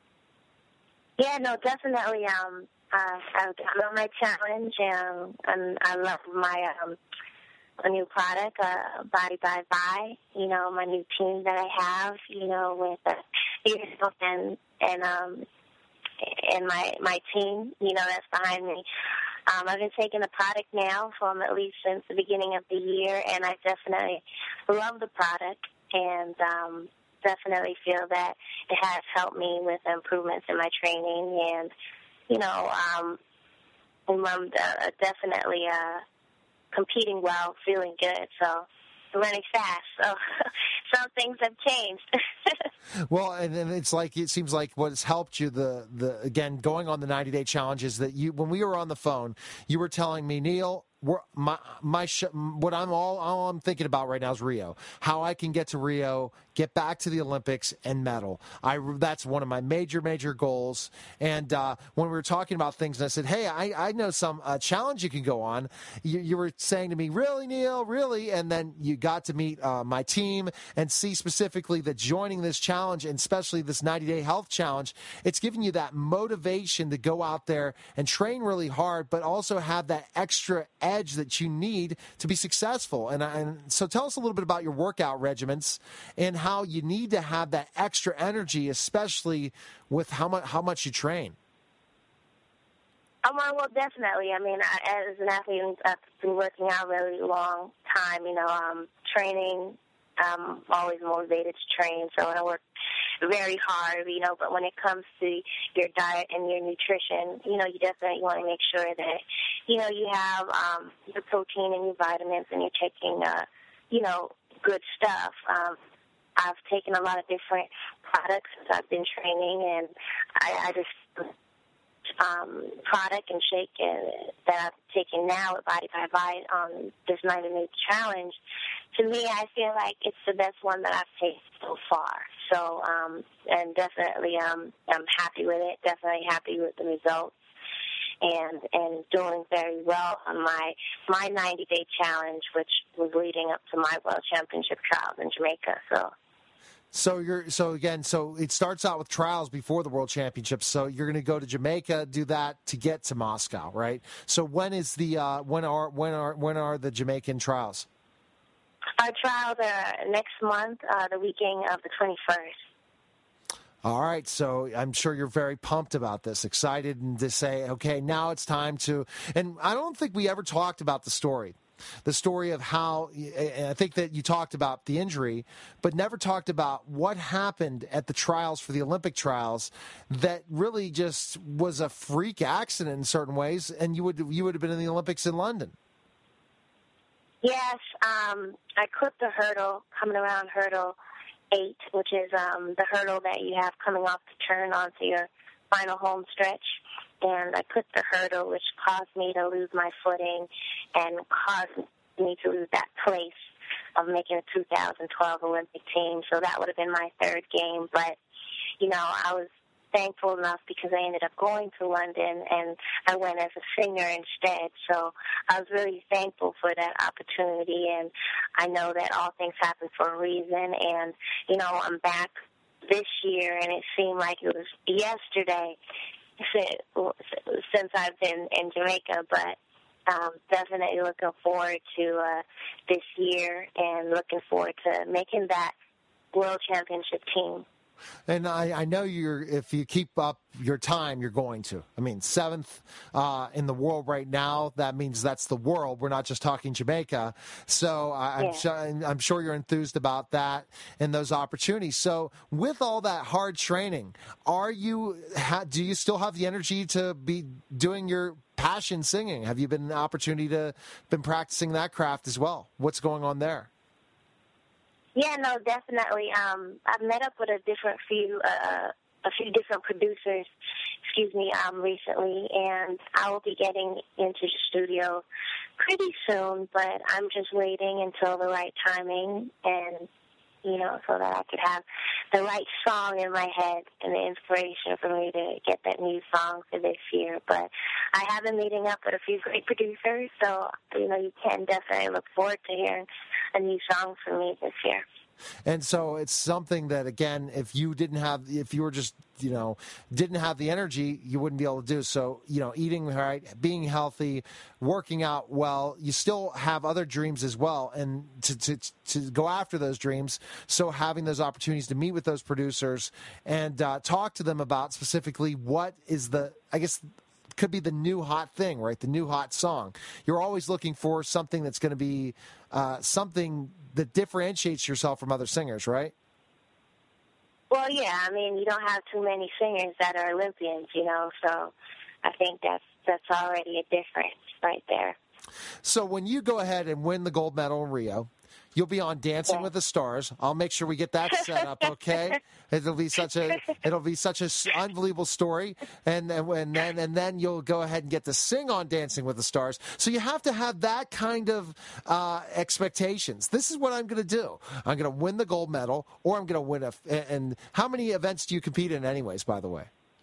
Yeah, no, definitely. Um, uh, I've got my challenge, um, and I love my um. a new product, uh, Body by Vi, you know, my new team that I have, you know, with uh, and and um and my my team, you know, that's behind me. Um, I've been taking the product now from at least since the beginning of the year, and I definitely love the product, and um, definitely feel that it has helped me with improvements in my training, and you know, um, I'm uh, definitely uh. competing well, feeling good, so running fast. So some things have changed. Well, and, and it's like it seems like what has helped you the the again going on the ninety-day challenge is that you when we were on the phone, you were telling me, Neil, we're, my my sh- what I'm all all I'm thinking about right now is Rio. How I can get to Rio, get back to the Olympics and medal. I that's one of my major major goals. And uh, when we were talking about things, and I said, hey, I I know some uh, challenge you can go on. You, you were saying to me, really, Neil, really, and then you got to meet uh, my team and see specifically that joining this challenge and especially this ninety-day health challenge, it's giving you that motivation to go out there and train really hard, but also have that extra edge that you need to be successful. And, and so tell us a little bit about your workout regimens and how you need to have that extra energy, especially with how much how much you train. Um, well, definitely. I mean, I, as an athlete, I've been working out a really long time, you know, um, training I'm always motivated to train, so I work very hard, you know, but when it comes to your diet and your nutrition, you know, you definitely want to make sure that, you know, you have um, your protein and your vitamins and you're taking, uh, you know, good stuff. Um, I've taken a lot of different products since I've been training, and I, I just um, product and shake uh, that I'm taking now with Body by Bite on this ninety minute challenge, to me, I feel like it's the best one that I've tasted so far. So, um, and definitely um, I'm happy with it, definitely happy with the results, and and doing very well on my my ninety day challenge, which was leading up to my World Championship trials in Jamaica. So. So you're so again. So it starts out with trials before the World Championships. So you're going to go to Jamaica, do that to get to Moscow, right? So when is the uh, when are when are when are the Jamaican trials? Our trials are next month, uh, the weekend of the twenty-first. All right, so I'm sure you're very pumped about this, excited, and to say, okay, now it's time to. And I don't think we ever talked about the story. The story of how, I think that you talked about the injury, but never talked about what happened at the trials for the Olympic trials that really just was a freak accident in certain ways, and you would you would have been in the Olympics in London. Yes, um, I clipped a hurdle coming around hurdle eight, which is um, the hurdle that you have coming off the turn onto your final home stretch. And I clipped the hurdle, which caused me to lose my footing and caused me to lose that place of making a two thousand twelve Olympic team. So that would have been my third game. But, you know, I was thankful enough because I ended up going to London, and I went as a singer instead. So I was really thankful for that opportunity, and I know that all things happen for a reason. And, you know, I'm back this year, and it seemed like it was yesterday since I've been in Jamaica, but um, definitely looking forward to uh, this year and looking forward to making that World Championship team. And I, I know you're. If you keep up your time, you're going to. I mean, seventh uh, in the world right now. That means that's the world. We're not just talking Jamaica. So I, yeah. I'm, sure, I'm sure you're enthused about that and those opportunities. So with all that hard training, are you? Ha, do you still have the energy to be doing your passion singing? Have you been an opportunity to been practicing that craft as well? What's going on there? Yeah, no, definitely. Um, I've met up with a different few, uh, a few different producers, excuse me, um, recently, and I will be getting into the studio pretty soon. But I'm just waiting until the right timing, and you know, so that I could have the right song in my head and the inspiration for me to get that new song for this year. But I have been meeting up with a few great producers, so, you know, you can definitely look forward to hearing a new song from me this year. And so it's something that, again, if you didn't have, if you were just, you know, didn't have the energy, you wouldn't be able to do. So, you know, eating right, being healthy, working out well, you still have other dreams as well. And to, to, to go after those dreams, so having those opportunities to meet with those producers and uh, talk to them about specifically what is the, I guess, could be the new hot thing, right? The new hot song. You're always looking for something that's going to be uh, something that differentiates yourself from other singers, right? Well, yeah. I mean, you don't have too many singers that are Olympians, you know, so I think that's, that's already a difference right there. So when you go ahead and win the gold medal in Rio, you'll be on Dancing yeah. with the Stars. I'll make sure we get that set up, okay? It'll be such a it'll be such an unbelievable story, and and and then and then you'll go ahead and get to sing on Dancing with the Stars. So you have to have that kind of uh, expectations. This is what I'm going to do. I'm going to win the gold medal, or I'm going to win a. And how many events do you compete in, anyways? By the way.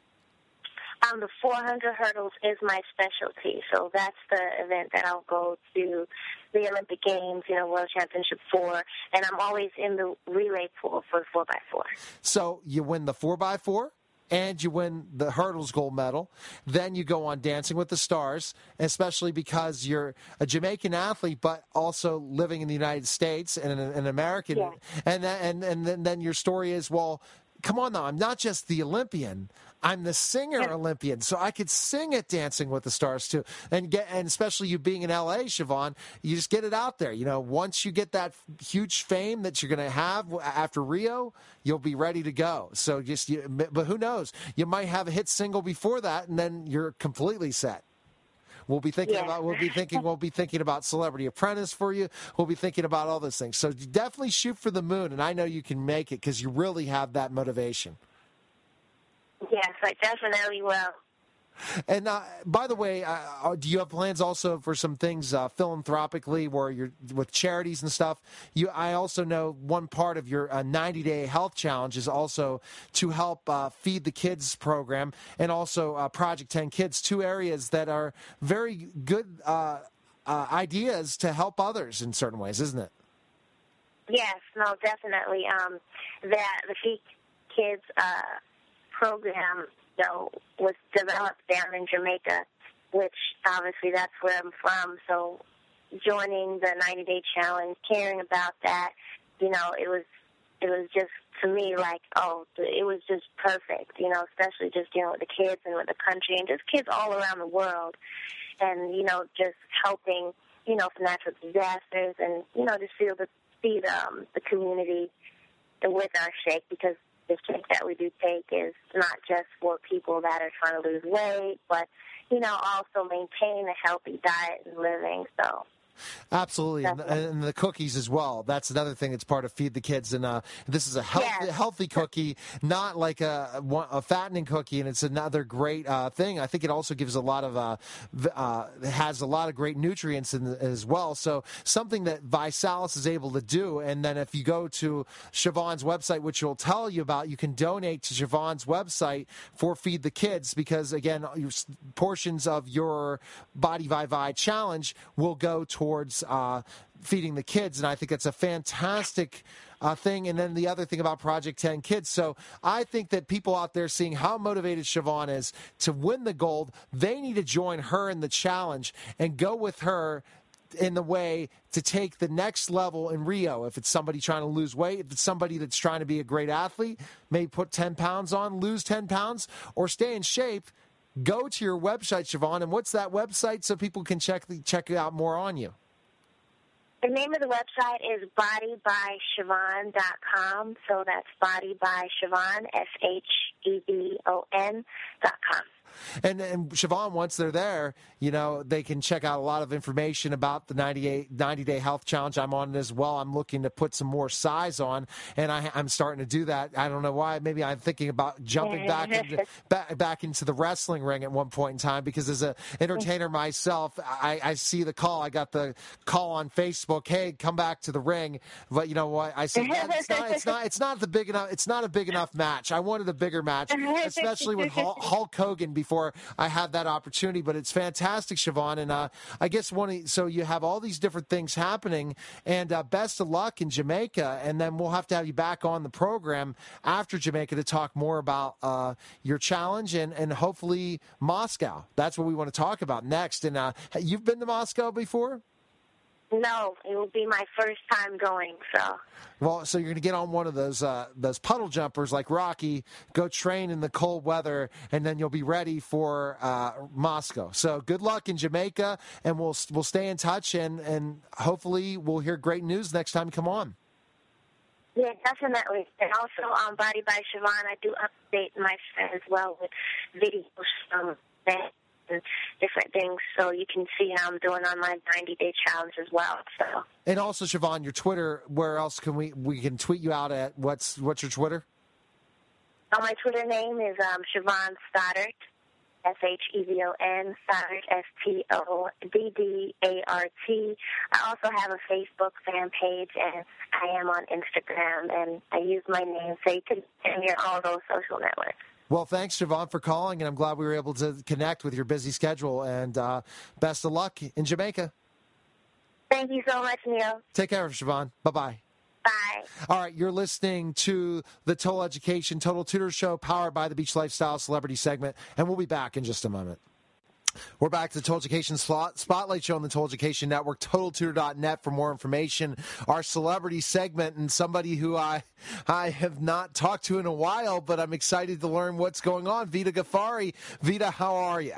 Um, the four hundred hurdles is my specialty, so that's the event that I'll go to the Olympic Games, you know, World Championship four, and I'm always in the relay pool for the four by four. So you win the four by four, and you win the hurdles gold medal. Then you go on Dancing with the Stars, especially because you're a Jamaican athlete, but also living in the United States and an, an American. Yeah. And, and, and then, then your story is, well, come on now, I'm not just the Olympian. I'm the singer Olympian, so I could sing at Dancing with the Stars too, and get and especially you being in L A, Siobhan, you just get it out there. You know, once you get that huge fame that you're going to have after Rio, you'll be ready to go. So just, you, but who knows? You might have a hit single before that, and then you're completely set. We'll be thinking yeah. about. We'll be thinking. We'll be thinking about Celebrity Apprentice for you. We'll be thinking about all those things. So definitely shoot for the moon, and I know you can make it because you really have that motivation. Yes, I definitely will. And uh, by the way, uh, do you have plans also for some things uh, philanthropically, where you're with charities and stuff? You, I also know one part of your uh, ninety-day health challenge is also to help uh, Feed the Kids program, and also uh, Project ten Kids, two areas that are very good uh, uh, ideas to help others in certain ways, isn't it? Yes, no, definitely. Um, that the Feed Kids uh, program, you know, was developed down in Jamaica, which obviously that's where I'm from. So joining the ninety-day challenge, caring about that, you know, it was it was just, to me, like, oh, it was just perfect, you know, especially just dealing with the kids and with the country and just kids all around the world. And, you know, just helping, you know, for natural disasters and, you know, just feel the, see the, um, the community with our shake, because the shake that we do take is not just for people that are trying to lose weight, but, you know, also maintain a healthy diet and living. So absolutely, and, and the cookies as well. That's another thing that's part of Feed the Kids. And uh, this is a healthy, yes. healthy cookie, not like a, a fattening cookie, and it's another great uh, thing. I think it also gives a lot of, uh, uh, has a lot of great nutrients in the, as well. So something that Visalis is able to do. And then if you go to Siobhan's website, which will tell you about, you can donate to Siobhan's website for Feed the Kids, because, again, your portions of your Body by Vi challenge will go towards towards uh, feeding the kids, and I think that's a fantastic uh, thing. And then the other thing about Project ten Kids, so I think that people out there seeing how motivated Siobhan is to win the gold, they need to join her in the challenge and go with her in the way to take the next level in Rio. If it's somebody trying to lose weight, if it's somebody that's trying to be a great athlete, maybe put ten pounds on, lose ten pounds, or stay in shape, go to your website, Siobhan. And what's that website so people can check the, check out more on you? The name of the website is body by siobhan dot com. So that's Body by Siobhan, S H E V O N dot com. And, and Siobhan, once they're there, you know, they can check out a lot of information about the ninety-day health challenge. I'm on it as well. I'm looking to put some more size on, and I, I'm starting to do that. I don't know why. Maybe I'm thinking about jumping back into, back, back into the wrestling ring at one point in time, because as an entertainer myself, I, I see the call. I got the call on Facebook, hey, come back to the ring. But you know what? I said, it's not, it's not, it's not the big enough, it's not a big enough match. I wanted a bigger match, especially with Hulk Hogan before I had that opportunity. But it's fantastic, Siobhan. And uh, I guess one of, so you have all these different things happening, and uh, best of luck in Jamaica. And then we'll have to have you back on the program after Jamaica to talk more about uh, your challenge and, and hopefully Moscow. That's what we want to talk about next. And uh, you've been to Moscow before? No, it will be my first time going. So, well, so you're going to get on one of those uh, those puddle jumpers like Rocky, go train in the cold weather, and then you'll be ready for uh, Moscow. So good luck in Jamaica, and we'll we'll stay in touch, and, and hopefully we'll hear great news next time you come on. Yeah, definitely. And also on um, Body by Siobhan, I do update my site as well with videos from that and different things, so you can see how I'm doing on my ninety-day challenge as well. So, and also, Siobhan, your Twitter. Where else can we we can tweet you out at? What's what's your Twitter? Oh, my Twitter name is um, Siobhan Stoddard, S H E V O N Stoddard, S T O D D A R T. I also have a Facebook fan page, and I am on Instagram, and I use my name, so you can hear all those social networks. Well, thanks, Siobhan, for calling, and I'm glad we were able to connect with your busy schedule, and uh, best of luck in Jamaica. Thank you so much, Neil. Take care, Siobhan. Bye-bye. Bye. All right, you're listening to the Total Education Total Tutor Show, powered by the Beach Lifestyle Celebrity segment, and we'll be back in just a moment. We're back to the Total Education Spotlight Show on the Total Education Network, total tutor dot net for more information. Our celebrity segment, and somebody who I I have not talked to in a while, but I'm excited to learn what's going on. Vida Ghaffari. Vida, how are you?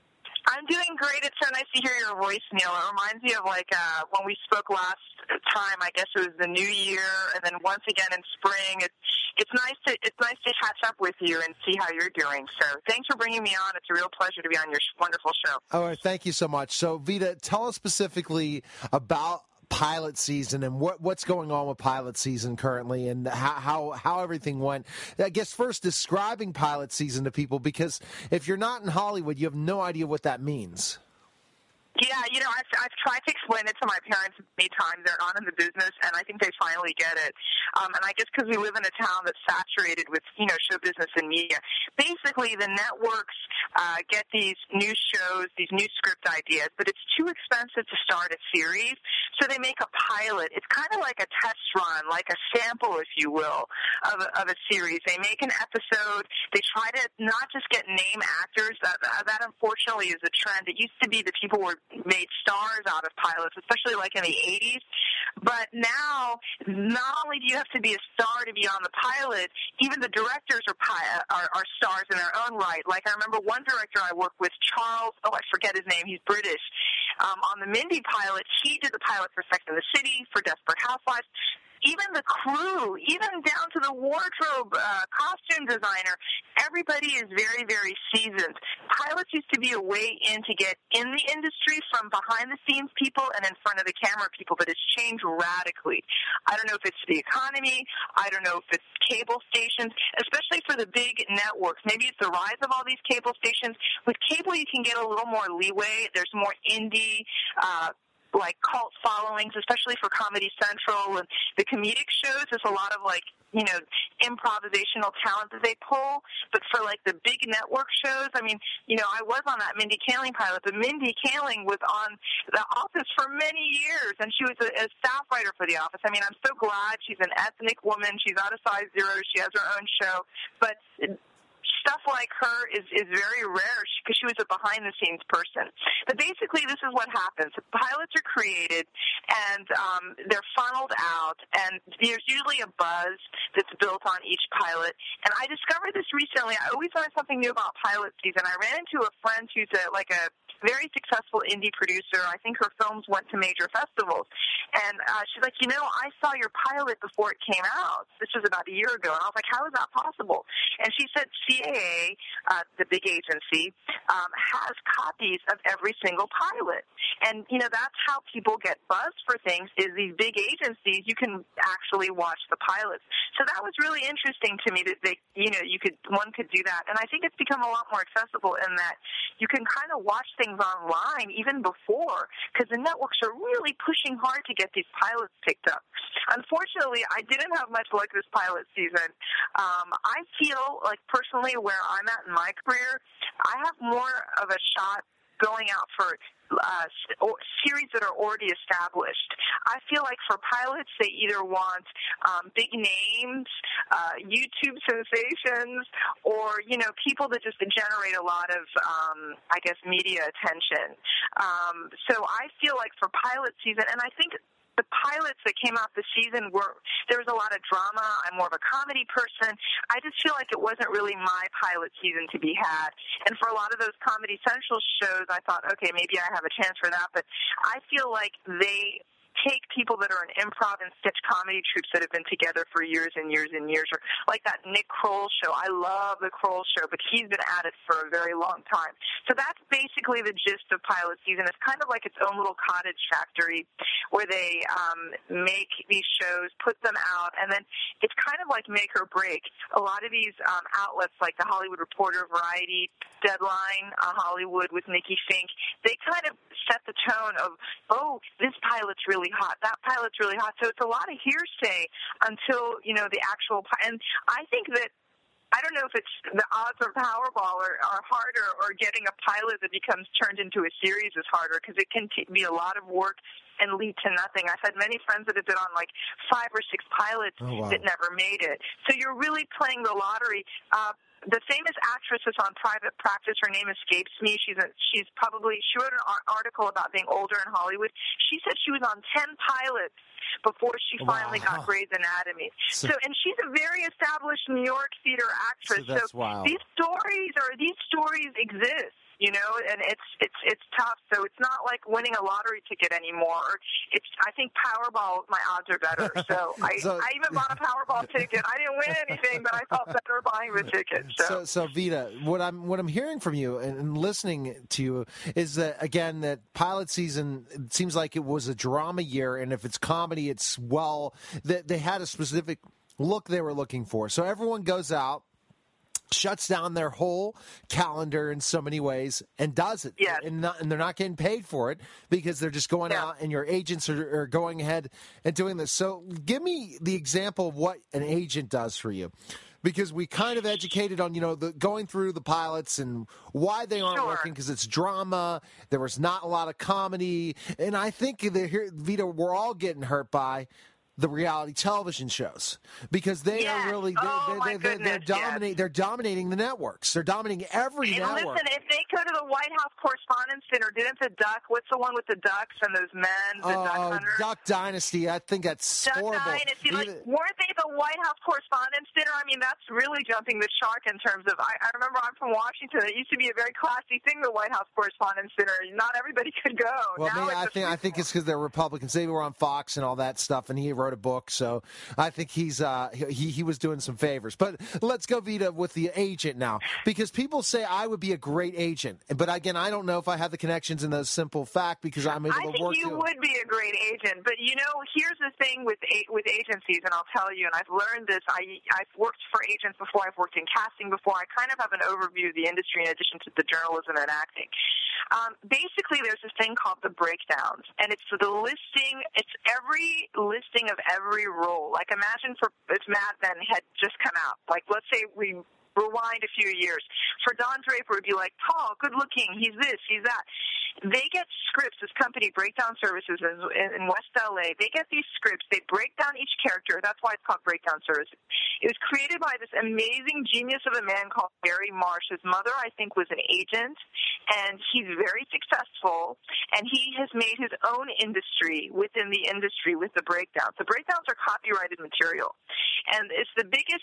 I'm doing great. It's so nice to hear your voice, Neil. It reminds me of like uh, when we spoke last time. I guess it was the new year, and then once again in spring. It's it's nice to it's nice to catch up with you and see how you're doing. So thanks for bringing me on. It's a real pleasure to be on your wonderful show. All right, thank you so much. So Vida, tell us specifically about pilot season and what what's going on with pilot season currently, and how, how how everything went. I guess first describing pilot season to people, because if you're not in Hollywood, you have no idea what that means. Yeah, you know, I've, I've tried to explain it to my parents many times. They're not in the business, and I think they finally get it. Um, and I guess because we live in a town that's saturated with, you know, show business and media. Basically, the networks uh, get these new shows, these new script ideas, but it's too expensive to start a series, so they make a pilot. It's kind of like a test run, like a sample, if you will, of a, of a series. They make an episode. They try to not just get name actors. That, that unfortunately, is a trend. It used to be that people were made stars out of pilots, especially like in the eighties. But now, not only do you have to be a star to be on the pilot, even the directors are, pi- are, are stars in their own right. Like I remember one director I worked with, Charles, oh, I forget his name, he's British. Um, on the Mindy pilot, he did the pilot for Sex and the City, for Desperate Housewives. Even the crew, even down to the wardrobe, uh, costume designer, everybody is very, very seasoned. Pilots used to be a way in to get in the industry from behind-the-scenes people and in front of the camera people, but it's changed radically. I don't know if it's the economy. I don't know if it's cable stations, especially for the big networks. Maybe it's the rise of all these cable stations. With cable, you can get a little more leeway. There's more indie uh like cult followings, especially for Comedy Central and the comedic shows. There's a lot of like, you know, improvisational talent that they pull. But for like the big network shows, I mean, you know, I was on that Mindy Kaling pilot, but Mindy Kaling was on The Office for many years, and she was a, a staff writer for The Office. I mean, I'm so glad she's an ethnic woman. She's out of size zero. She has her own show. But stuff like her is, is very rare because she was a behind-the-scenes person. But basically, this is what happens. Pilots are created, and um, they're funneled out, and there's usually a buzz that's built on each pilot. And I discovered this recently. I always learn something new about pilot season. I ran into a friend who's a, like a very successful indie producer. I think her films went to major festivals. And uh, she's like, you know, I saw your pilot before it came out. This was about a year ago. And I was like, how is that possible? And she said C A A, uh, the big agency, um, has copies of every single pilot. And, you know, that's how people get buzzed for things, is these big agencies, you can actually watch the pilots. So that was really interesting to me that they, you know, you could, one could do that. And I think it's become a lot more accessible in that you can kind of watch things online even before, because the networks are really pushing hard to get these pilots picked up. Unfortunately, I didn't have much luck this pilot season. Um, I feel like personally where I'm at in my career, I have more of a shot going out for uh, series that are already established. I feel like for pilots, they either want um, big names, uh, YouTube sensations, or, you know, people that just generate a lot of, um, I guess, media attention. Um, so I feel like for pilot season, and I think the pilots that came out this season were, there was a lot of drama. I'm more of a comedy person. I just feel like it wasn't really my pilot season to be had. And for a lot of those Comedy Central shows, I thought, okay, maybe I have a chance for that. But I feel like they take people that are in improv and sketch comedy troupes that have been together for years and years and years, or like that Nick Kroll show. I love the Kroll show, but he's been at it for a very long time. So that's basically the gist of pilot season. It's kind of like its own little cottage factory where they um, make these shows, put them out, and then it's kind of like make or break. A lot of these um, outlets like The Hollywood Reporter, Variety, Deadline, uh, Hollywood with Nikki Fink, they kind of set the tone of, oh, this pilot's really hot, that pilot's really hot. So it's a lot of hearsay until, you know, the actual – and I think that I don't know if it's the odds of Powerball are, are harder, or getting a pilot that becomes turned into a series is harder, because it can t- be a lot of work and lead to nothing. I've had many friends that have been on like five or six pilots oh, wow. that never made it. So you're really playing the lottery. Uh, the famous actress is on Private Practice. Her name escapes me. She's a, she's probably she wrote an article about being older in Hollywood. She said she was on ten pilots before she finally wow. got Grey's Anatomy. So, so, and she's a very established New York theater actress. So, that's so wild. these stories are these stories exist. You know, and it's it's it's tough. So it's not like winning a lottery ticket anymore. It's I think Powerball, my odds are better. So I, so, I even bought a Powerball ticket. I didn't win anything, but I felt better buying the ticket. So, so, so Vita, what I'm what I'm hearing from you and, and listening to you is that again that pilot season it seems like it was a drama year, and if it's comedy, it's well that they had a specific look they were looking for. So everyone goes out, shuts down their whole calendar in so many ways and does it. Yes. And, not, and they're not getting paid for it because they're just going yeah. out and your agents are, are going ahead and doing this. So give me the example of what an agent does for you. Because we kind of educated on, you know, the going through the pilots and why they aren't sure. working because it's drama. There was not a lot of comedy. And I think, here, Vita, we're all getting hurt by the reality television shows because they yes. are really they, oh, they, they, they're dominating yes. they're dominating the networks. They're dominating every and network. Listen, if they go to the White House Correspondents' Dinner, didn't the duck? What's the one with the ducks and those men? The oh, duck hunters? Duck Dynasty. I think that's Duck horrible. Dynasty. Like, weren't they the White House Correspondents' Dinner? I mean, that's really jumping the shark in terms of. I, I remember I'm from Washington. It used to be a very classy thing, the White House Correspondents' Dinner. Not everybody could go. Well, now me, I think I think it's because they're Republicans. They were on Fox and all that stuff, and he wrote a book, so. I think he's uh, he he was doing some favors. But let's go, Vita, with the agent now, because people say I would be a great agent, but again, I don't know if I have the connections in the simple fact because I'm able I to think work. you to... would be a great agent, but you know, here's the thing with with agencies, and I'll tell you, and I've learned this. I I've worked for agents before. I've worked in casting before. I kind of have an overview of the industry in addition to the journalism and acting. Um, basically, there's this thing called the breakdowns, and it's the listing. It's every listing of every role. Like imagine for if Mad Men had just come out. Like let's say we rewind a few years. For Don Draper, it would be like tall, good looking. He's this, he's that. They get scripts. This company, Breakdown Services in, in West L A. They get these scripts. They break down each character. That's why it's called Breakdown Services. It was created by this amazing genius of a man called Gary Marsh. His mother, I think, was an agent, and he's very successful. And he has made his own industry within the industry with the breakdowns. The breakdowns are copyrighted material, and it's the biggest.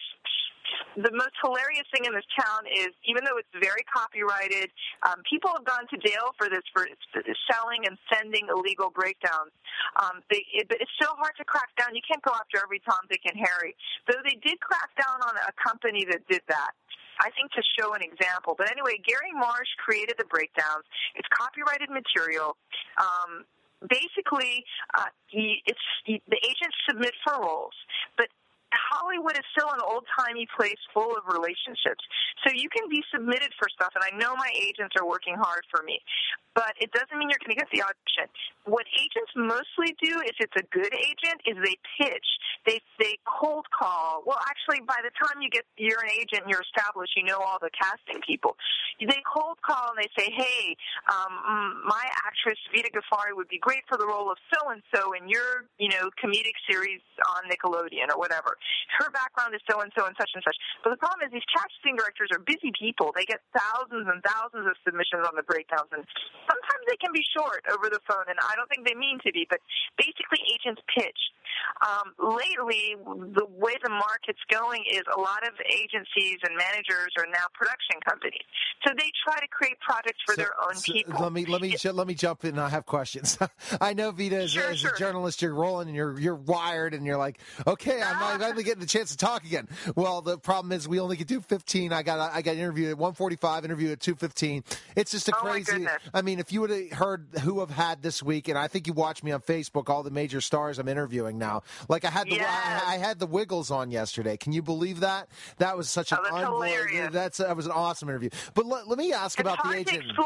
The most hilarious thing in this town is, even though it's very copyrighted, um, people have gone to jail for this, for selling and sending illegal breakdowns. Um, they, it, but it's so hard to crack down. You can't go after every Tom, Dick, and Harry. Though they did crack down on a company that did that, I think to show an example. But anyway, Gary Marsh created the breakdowns. It's copyrighted material. Um, basically, uh, he, it's he, the agents submit for roles, but Hollywood is still an old-timey place full of relationships. So you can be submitted for stuff, and I know my agents are working hard for me, but it doesn't mean you're going to get the audition. What agents mostly do, if it's a good agent, is they pitch. They they cold call. Well, actually, by the time you get you're an agent and you're established, you know all the casting people. They cold call and they say, hey, um, my actress Vita Ghaffari would be great for the role of so-and-so in your, you know, comedic series on Nickelodeon or whatever. Her background is so-and-so and such and such. But the problem is these casting directors are busy people. They get thousands and thousands of submissions on the breakdowns, and sometimes they can be short over the phone, and I don't think they mean to be, but basically agents pitch. Um, lately, the way the market's going is a lot of agencies and managers are now production companies. So they try to create projects for so, their own so people. Let me let me it, let me jump in. I have questions. I know, Vita, as, sure, as sure. a journalist, you're rolling and you're you're wired, and you're like, okay, I'm not finally getting the chance to talk again. Well, the problem is we only could do fifteen. I got I got an interview at one forty-five, interview at two fifteen. It's just a oh crazy. I mean, if you would have heard who I've had this week, and I think you watched me on Facebook, all the major stars I'm interviewing now. Like I had the yes. I, I had the Wiggles on yesterday. Can you believe that? That was such an oh, that's hilarious. That's that was an awesome interview. But let, let me ask it's about hard the agent. To explain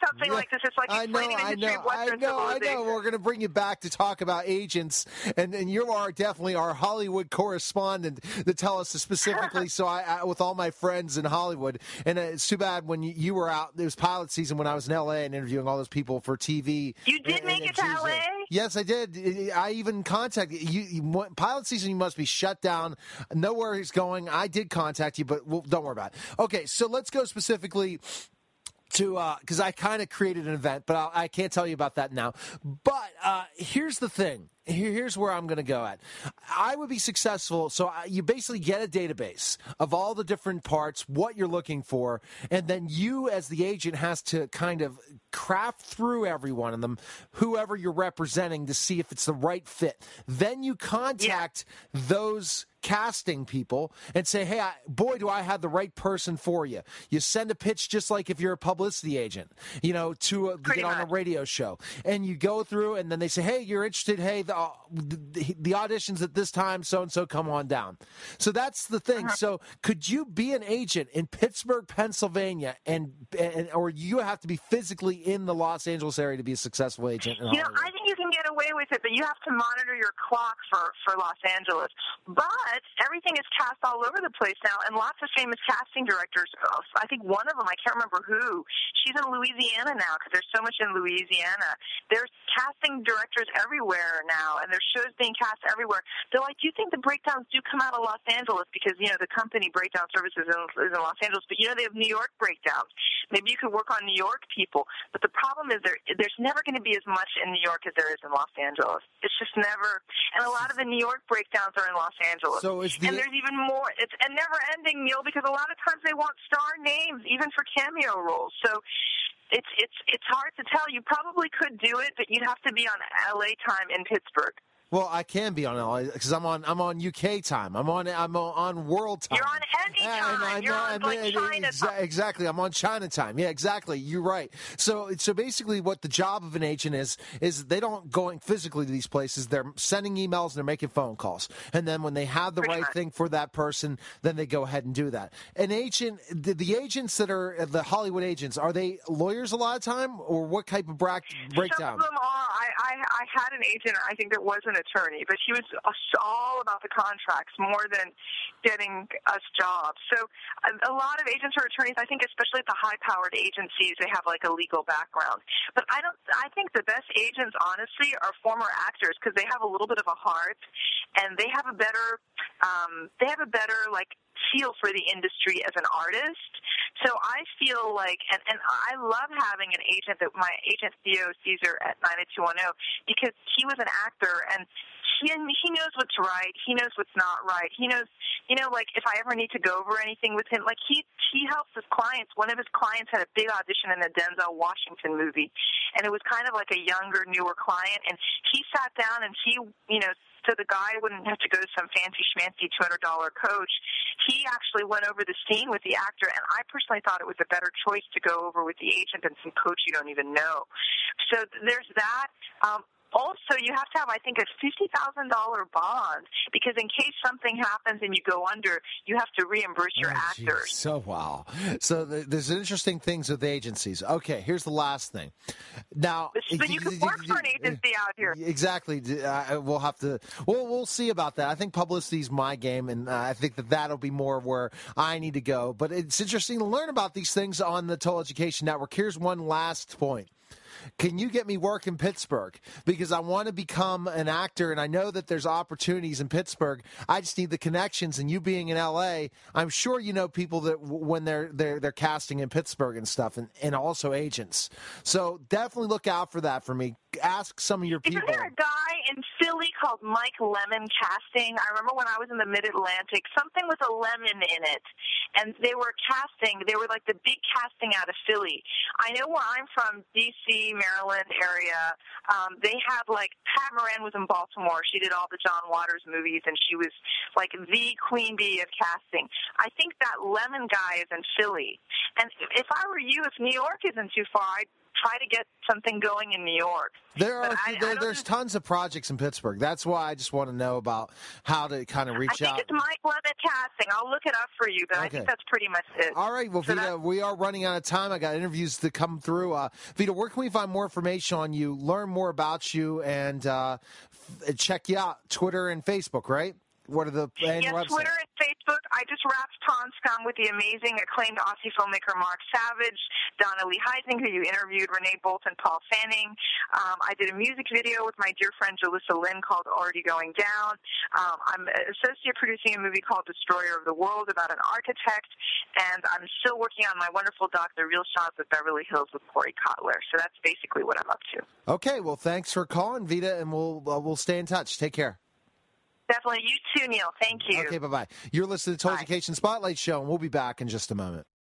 something Yeah, like this. It's like I know, explaining the I history know, of Western I know, I civilization. know. We're going to bring you back to talk about agents, and, and you are definitely our Hollywood correspondent to tell us specifically. So I, I, with all my friends in Hollywood, and it's too bad when you, you were out. It was pilot season when I was in L A and interviewing all those people for T V. You did and, make and it to L A? Yes, I did. I even contacted you, you. Pilot season, you must be shut down. Nowhere he's going. I did contact you, but we'll, don't worry about it. Okay, so let's go specifically to because uh, I kind of created an event, but I'll, I can't tell you about that now. But uh, here's the thing. Here, here's where I'm going to go at. I would be successful. So I, you basically get a database of all the different parts, what you're looking for, and then you as the agent has to kind of craft through every one of them, whoever you're representing, to see if it's the right fit. Then you contact yeah. those casting people and say, hey, I, boy, do I have the right person for you. You send a pitch just like if you're a publicity agent, you know, to, uh, to get on a radio show. And you go through, and then they say, hey, you're interested. Hey, the, uh, the, the audition's at this time, so-and-so, come on down. So that's the thing. Uh-huh. So could you be an agent in Pittsburgh, Pennsylvania, and, and or you have to be physically in the Los Angeles area to be a successful agent in You know, Hollywood? I think you can get away with it, but you have to monitor your clock for, for Los Angeles. But everything is cast all over the place now, and lots of famous casting directors. I think one of them, I can't remember who, she's in Louisiana now because there's so much in Louisiana. There's casting directors everywhere now, and there's shows being cast everywhere. They're like, do you think the breakdowns do come out of Los Angeles? Because, you know, the company Breakdown Services is in Los Angeles, but, you know, they have New York breakdowns. Maybe you could work on New York people. But the problem is there, there's never going to be as much in New York as there is in Los Angeles. It's just never. And a lot of the New York breakdowns are in Los Angeles. So is the, and there's even more. It's a never-ending, Neil, because a lot of times they want star names, even for cameo roles. So it's it's it's hard to tell. You probably could do it, but you'd have to be on L A time in Pittsburgh. Well, I can be on L A because I'm on I'm on U K time. I'm on I'm on world time. You're on any time. And You're on like China exa- time. Exactly. I'm on China time. Yeah, exactly. You're right. So so basically, what the job of an agent is is they don't going physically to these places. They're sending emails and they're making phone calls. And then when they have the Pretty right much. thing for that person, then they go ahead and do that. An agent, the, the agents that are the Hollywood agents, are they lawyers a lot of time, or what type of bra- breakdown? Some of them are. I, I I had an agent. I think there was an attorney, but he was all about the contracts more than getting us jobs. So a, a lot of agents or attorneys, I think, especially at the high-powered agencies, they have like a legal background. But I don't. I think the best agents, honestly, are former actors because they have a little bit of a heart, and they have a better. Um, they have a better like. feel for the industry as an artist. So I feel like, and, and I love having an agent, that my agent Theo Caesar at nine eight two one zero, because he was an actor, and he, he knows what's right. He knows what's not right. He knows, you know, like if I ever need to go over anything with him, like he, he helps his clients. One of his clients had a big audition in a Denzel Washington movie, and it was kind of like a younger, newer client, and he sat down and he, you know, so the guy wouldn't have to go to some fancy schmancy two hundred dollars coach. He actually went over the scene with the actor, and I personally thought it was a better choice to go over with the agent than some coach you don't even know. So there's that. Um, Also, you have to have, I think, a fifty thousand dollars bond, because in case something happens and you go under, you have to reimburse your oh, actors. Geez. So, wow. So th- there's interesting things with agencies. Okay, here's the last thing. Now, so you can work for an agency out here. Exactly. Uh, we'll have to, well, we'll see about that. I think publicity is my game, and uh, I think that that'll be more where I need to go. But it's interesting to learn about these things on the Total Education Network. Here's one last point. Can you get me work in Pittsburgh? Because I want to become an actor, and I know that there's opportunities in Pittsburgh. I just need the connections, and you being in L A, I'm sure you know people that when they're they're they're casting in Pittsburgh and stuff, and, and also agents. So definitely look out for that for me. Ask some of your people. Isn't there a guy in Philly called Mike Lemon Casting? I remember when I was in the Mid-Atlantic, something with a lemon in it, and they were casting. They were like the big casting out of Philly. I know where I'm from, D C, Maryland area, um, they have like, Pat Moran was in Baltimore. She did all the John Waters movies, and she was like the queen bee of casting. I think that Lemon guy is in Philly. And if I were you, if New York isn't too far, I'd try to get something going in New York. There are I, there, I there's just, tons of projects in Pittsburgh. That's why I just want to know about how to kind of reach I think out. it's Mike Lemon Casting. I'll look it up for you, but Okay. I think that's pretty much it. All right, well, So Vita, that- we are running out of time. I got interviews to come through. Uh, Vita, where can we find more information on you, learn more about you, and uh, f- check you out? Twitter and Facebook, right? What are the and Yes, website? Twitter and Facebook. I just wrapped Tom Scum with the amazing acclaimed Aussie filmmaker Mark Savage, Donna Lee Heising, who you interviewed, Renee Bolton, Paul Fanning. Um, I did a music video with my dear friend Jalissa Lynn called Already Going Down. Um, I'm associate producing a movie called Destroyer of the World about an architect, and I'm still working on my wonderful doc, The Real Shots of Beverly Hills with Corey Kotler. So that's basically what I'm up to. Okay, well, thanks for calling, Vita, and we'll uh, we'll stay in touch. Take care. Definitely. You too, Neil. Thank you. Okay, bye-bye. You're listening to the Total Bye. Education Spotlight Show, and we'll be back in just a moment.